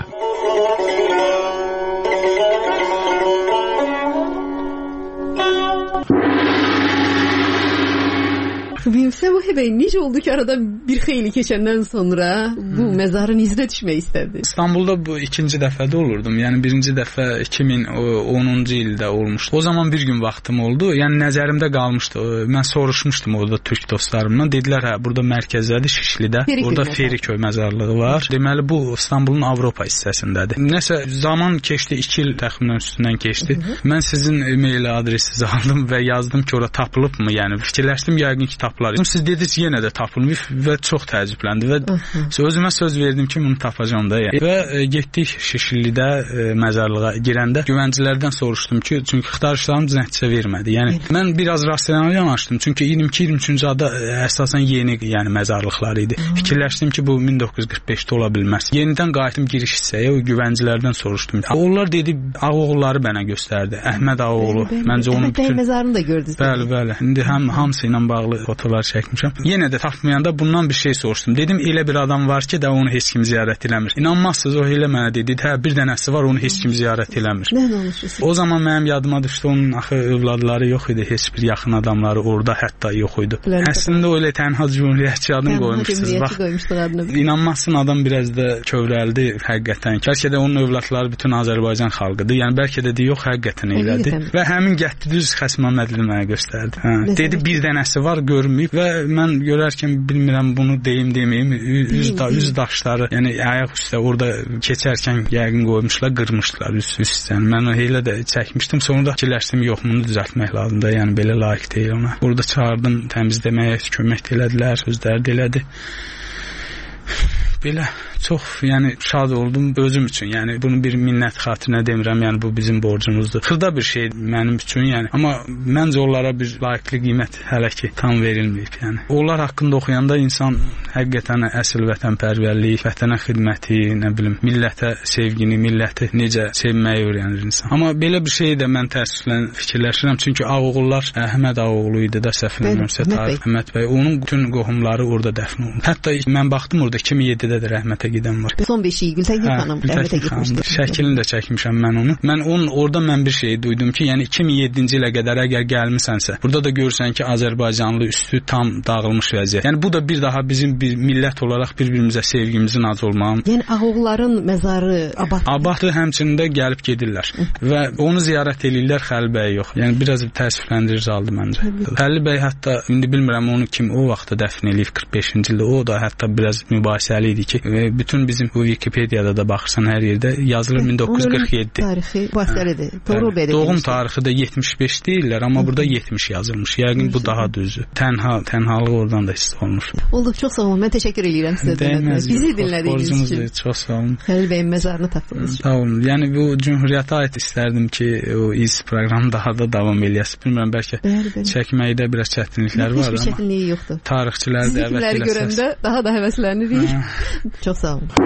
Bilmsə bu bəy necə oldu ki, arada bir xeyli keçəndən sonra bu hmm. məzarın izinə düşmək istədi?
İstanbulda bu ikinci dəfədə olurdum. Yəni birinci dəfə iki min onuncu ildə olmuşdu. O zaman bir gün vaxtım oldu. Yəni nəzərimdə qalmışdı. Mən soruşmuşdum orada türk dostlarımdan. Dedilər, hə, burada mərkəzdədir, Şişlidə. Feriköy burada məzarlığı. Feriköy məzarlığı var. Deməli bu İstanbulun Avropa hissəsindədir. Nəsə zaman keçdi, iki il təxminən üstündən keçdi. Hı -hı. Mən sizin e-mail adresinizi aldım və yazdım ki, ora tapılıbmı? Yəni fikirləşdim, yəqin ki, tapılıb. Siz dediniz yenə də tapılmıyor və çox təəccübləndi və özümə söz verdim ki, bunu tapacağam da. Yəni. Və e, getdik Şişlidə e, məzarlığa girəndə güvəncilərdən soruşdum ki, çünki xitarışlarım nəticə vermədi. Yəni evet. Mən biraz rasional yanaşdım. Çünki iyirmi iki iyirmi üçüncü ada e, əsasən yeni, yəni məzarlıqlar idi. Hı. Fikirləşdim ki, bu min doqquz yüz qırx beşdə ola bilməz. Yenidən qayıtdım giriş hissəyə, o güvəncilərdən soruşdum. Onlar dedi, Ağoğulları mənə göstərdi. Əhməd Ağoğlu. Məncə onun bütün
məzarını da gördünüz.
Bəli, bəli. İndi həm hamısı ilə bağlı fotolar çəkmişəm. Yenə də tapmayanda bundan bir şey soruşdum. Dedim, elə bir adam var ki, də onu heç kim ziyarət eləmir. İnanmazsınız, o elə mənə dedi, hə, bir dənəsi var, onu heç kim ziyarət eləmir.
Nə olmuş?
O zaman mənim yadıma düşdü, onun axı övladları yox idi, heç bir yaxın adamları orada hətta yox idi. Əslində o elə tənha cümhuriyyətçi adını qoymuşsunuz. Bax, inanmazsın, adam biraz da kövrəldi həqiqətən. Bəlkə də onun övladları bütün Azərbaycan xalqıdır. Yəni bəlkə də yox, həqiqətən elədi. Və həmin gətdi düz Xəs Məmmədli mənə göstərdi. Hə. Dedi, bir dənəsi var, görməyib və mən görərkən bilmirəm bunu deyim deməyim, üz, da, üz daşları, yəni ayaq üstə orada keçərkən yəqin qoymuşlar, qırmışdılar üst üstdən. Mən o elə də çəkmişdim, sonra da fikirləşdim, yox, bunu düzəltmək lazımdır, yəni belə layiq deyil ona. Orada çağırdım, təmizləməyə kömək elədilər, sözlər də elədi. Belə çox, yəni şad oldum özüm üçün. Yəni bunu bir minnət xatirinə demirəm, yəni bu bizim borcumuzdur. Xırda bir şey mənim üçün, yəni. Amma məncə onlara bir layiqli qiymət hələ ki tam verilməyib, yəni. Onlar haqqında oxuyanda insan həqiqətən əsl vətənpərvərlik, vətənə xidməti, nə bilim, millətə sevgini, milləti necə sevməyi öyrənir insan. Amma belə bir şey də mən təəssüflə fikirləşirəm, çünki Ağoğullar Əhməd Ağoğlu idi də, səhv eləmirəmsə, Tarix Əhməd bəy. Onun bütün qohumları orada dəfn olundu. Hətta mən baxdım orada iki min yeddidə də rəhmətə gedən var.
Son beşi Gültəkin xanım rəhmətə getmişdi.
Şəklini də çəkmişəm mən onu. Mən onun orada mən bir şey duydum ki, yəni iki min yeddinci ilə qədər əgər gəlmisənsə, burada da görürsən ki, Azərbaycanlı üstü tam dağılmış vəziyyət. Yəni bu da bir daha bizim bir millət olaraq bir-birimizə sevgimizin az olmağı.
Yəni Ağoğulların məzarı abad.
Abadlı həmçinin də gəlib gedirlər və onu ziyarət eləyirlər, Xəlil bəy yox. Yəni biraz təəssüfləndirici aldı məncə. Xəlil bəy hətta indi bilmirəm onu kim o vaxtda dəfn eləyib qırx beşinci ildə. O da hətta biraz mübahisəli idi ki, və bütün bizim bu Wikipediyada da baxırsan hər yerdə yazılır min doqquz yüz qırx yeddi.
Tarixi vasitəlidir. Doğru belə.
Doğum tarixi də yetmiş beş deyirlər, amma burada yetmiş yazılmış. Yəqin bu daha düzdür. Tənha, tənhalıq oradan da hiss olunur.
Oldu, çox sağ olun. Mən təşəkkür edirəm sizə dinlədiyiniz. Bizi dinlədiyiniz üçün.
Çox sağ olun.
Xəlil bəyin məzarını tapdınız.
Sağ olun. Yəni bu Cümhuriyyətə aid istərdim ki, o iz proqramı daha da davam eləyəsin. Bilmirəm, bəlkə çəkməkdə biraz çətinliklər var, amma
heç bir çətinliyi yoxdur.
Tarixçilər də əvvəl
eləsəz. Görəndə daha da həvəslənirik. Çox sağ olun.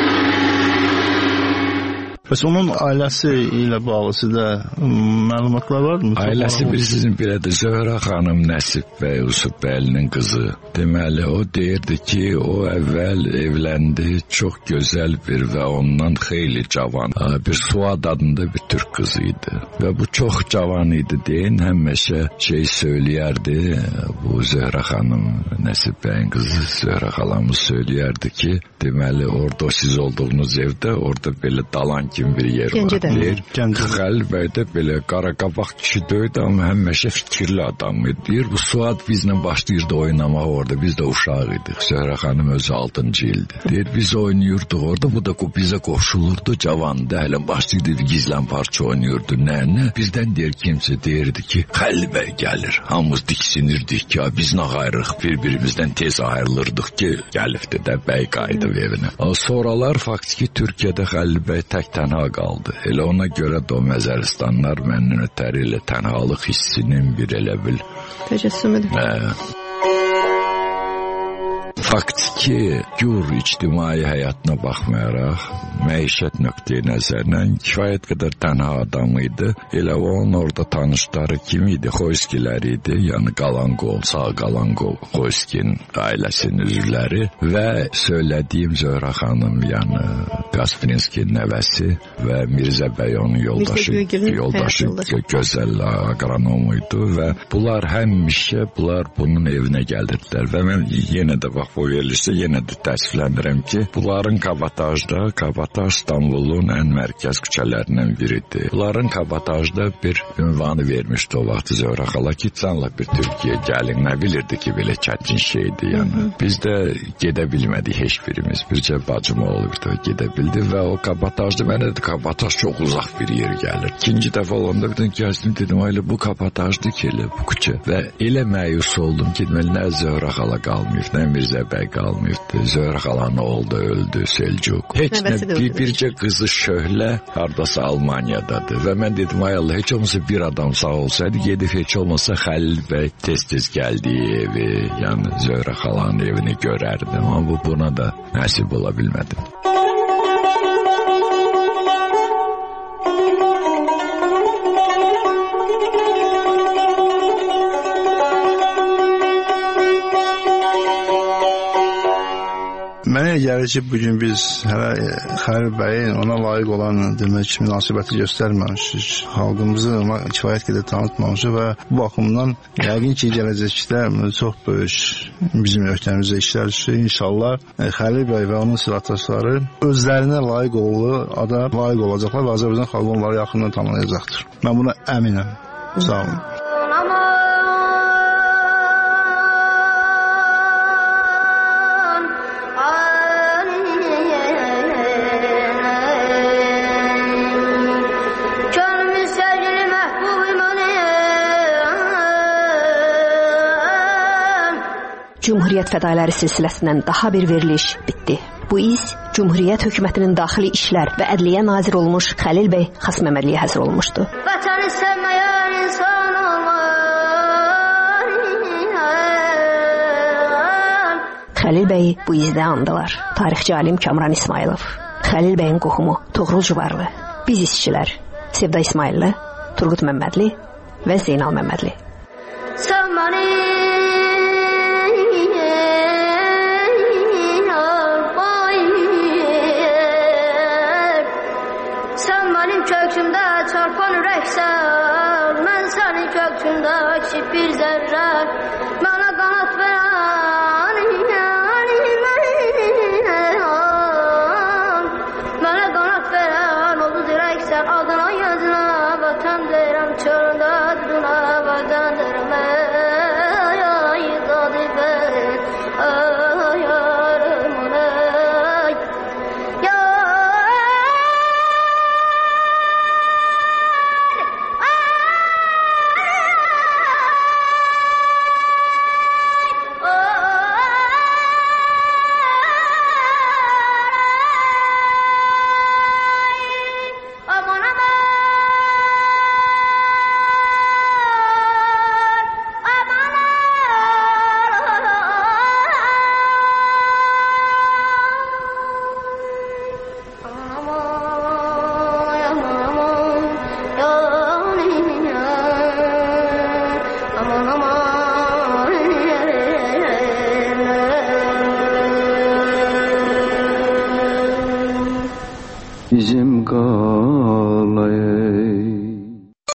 Bəs onun ailəsi ilə bağlısı da məlumatlar varmı?
Ailəsi bilirsiniz belədir. Zöhrə xanım Nəsib bəy Yusuf bəylinin qızı. Deməli, o deyirdi ki, o əvvəl evləndi, çox gözəl bir və ondan xeyli cavan bir Suad adında bir türk qızı idi. Və bu çox cavan idi deyin, həmişə şey söyləyərdi, bu Zöhrə xanım Nəsib bəyin qızı Zöhrə xalamız söyləyərdi ki, deməli, orada siz olduğunuz evdə, orada belə dalan kimi bir yer var. Deyir, Xəlil bəy də belə qaraqabaq kişi döydü, amma həmişə fikirli adam idi. Deyir, bu Suad bizlə başlayırdı oynamağa orada, biz də uşaq idik. Zöhrə xanım özü altıncı ildi. Deyir, biz oynayırdıq orada, bu da bizə qoşulurdu, cavandı, hələ başlayırdı, gizlən parça oynayırdı, nə, nə. Bizdən deyir, kimsə deyirdi ki, Xəlil bəy gəlir. Hamımız diksinirdik ki, biz nə ayrıq, bir-birimizdən tez ayrılırdıq ki, gəlifdi də bəy qayıdı evinə. Sonralar faktiki Türkiyədə Xəlil bəy tək tənha qaldı. Elə ona görə də o Məzəristanlar məndən ötəri ilə tənhalıq hissinin bir elə bil
təcəssümüdür.
Hə. Faktiki gür ictimai həyatına baxmayaraq, məişət nöqteyi nəzərdən kifayət qədər tənha adam idi. Elə onun orada tanışları kim idi? Xoyskilər idi. Yəni Qalangol, sağ Qalangol, Xoyskin ailəsinin üzvləri və söylədiyim Zöhrə xanım, yəni Qasprinskinin nəvəsi və Mirzə bəy onun yoldaşı, yoldaşı gözəl aqronomuydu və bunlar həmişə bunlar bunun evinə gəlirdilər və mən yenə də bax bu verilirsə, yenə də təəssüfləndirəm ki, bunların Kabatajda, Kabataj İstanbulun ən mərkəz küçələrindən biridir. Bunların Kabatajda bir ünvanı vermişdi o vaxt Zöhrə xala ki, canla bir Türkiyə gəlin, nə bilirdi ki, belə çətin şeydir, yəni. Biz də gedə bilmədik heç birimiz, bircə bacım olub da gedə bildi və o Kabatajda mənə də Kabataj çox uzaq bir yer gəlir. İkinci dəfə olanda bir dənə gəlsin dedim, elə bu Kabatajdı ki, elə bu küçə və elə məyus oldum ki, deməli, nə Zöhrə xala qalmayıb, nə Mirzə bəy qalmayıbdı. Zöhrə xalanın oğlu da öldü, Selçuk. Heç nə, bir, bircə qızı Şöhlə hardasa Almaniyadadır və mən dedim, ay Allah, heç olmasa bir adam sağ olsaydı, gedib heç olmasa Xəlil bəy tez-tez gəldiyi evi, yəni Zöhrə xalanın evini görərdim, amma bu buna da nəsib ola bilmədim.
Mənə gəlir ki, bugün biz hələ Xəlil bəyin ona layiq olan demək ki, münasibəti göstərməmişik. Xalqımızı ona kifayət qədər tanıtmamışıq və bu baxımdan yəqin ki, gələcəkdə çox böyük bizim öhdəmizə işlər düşür. İnşallah Xəlil bəy və onun silahdaşları özlərinə layiq olduğu adam layiq olacaqlar və Azərbaycan xalqı onları yaxından tanıyacaqdır. Mən buna əminəm. Sağ olun.
Cümhuriyyət fədailəri silsiləsindən daha bir veriliş bitdi. Bu iz Cümhuriyyət hökumətinin daxili işlər və ədliyyə naziri olmuş Xəlil bəy Xasməmədliyə həsr olunmuşdu. Vətəni sevməyən insan olmaz. Xəlil bəyi bu izdə andılar. Tarixçi alim Kamran İsmailov, Xəlil bəyin qohumu Toğrul Cubarlı, biz işçilər Sevda İsmailli, Turqut Məmmədli və Zeynal Məmmədli. Sevməni kökümdə çarpan ürəksən, mən sənin kökündəki bir zərrə,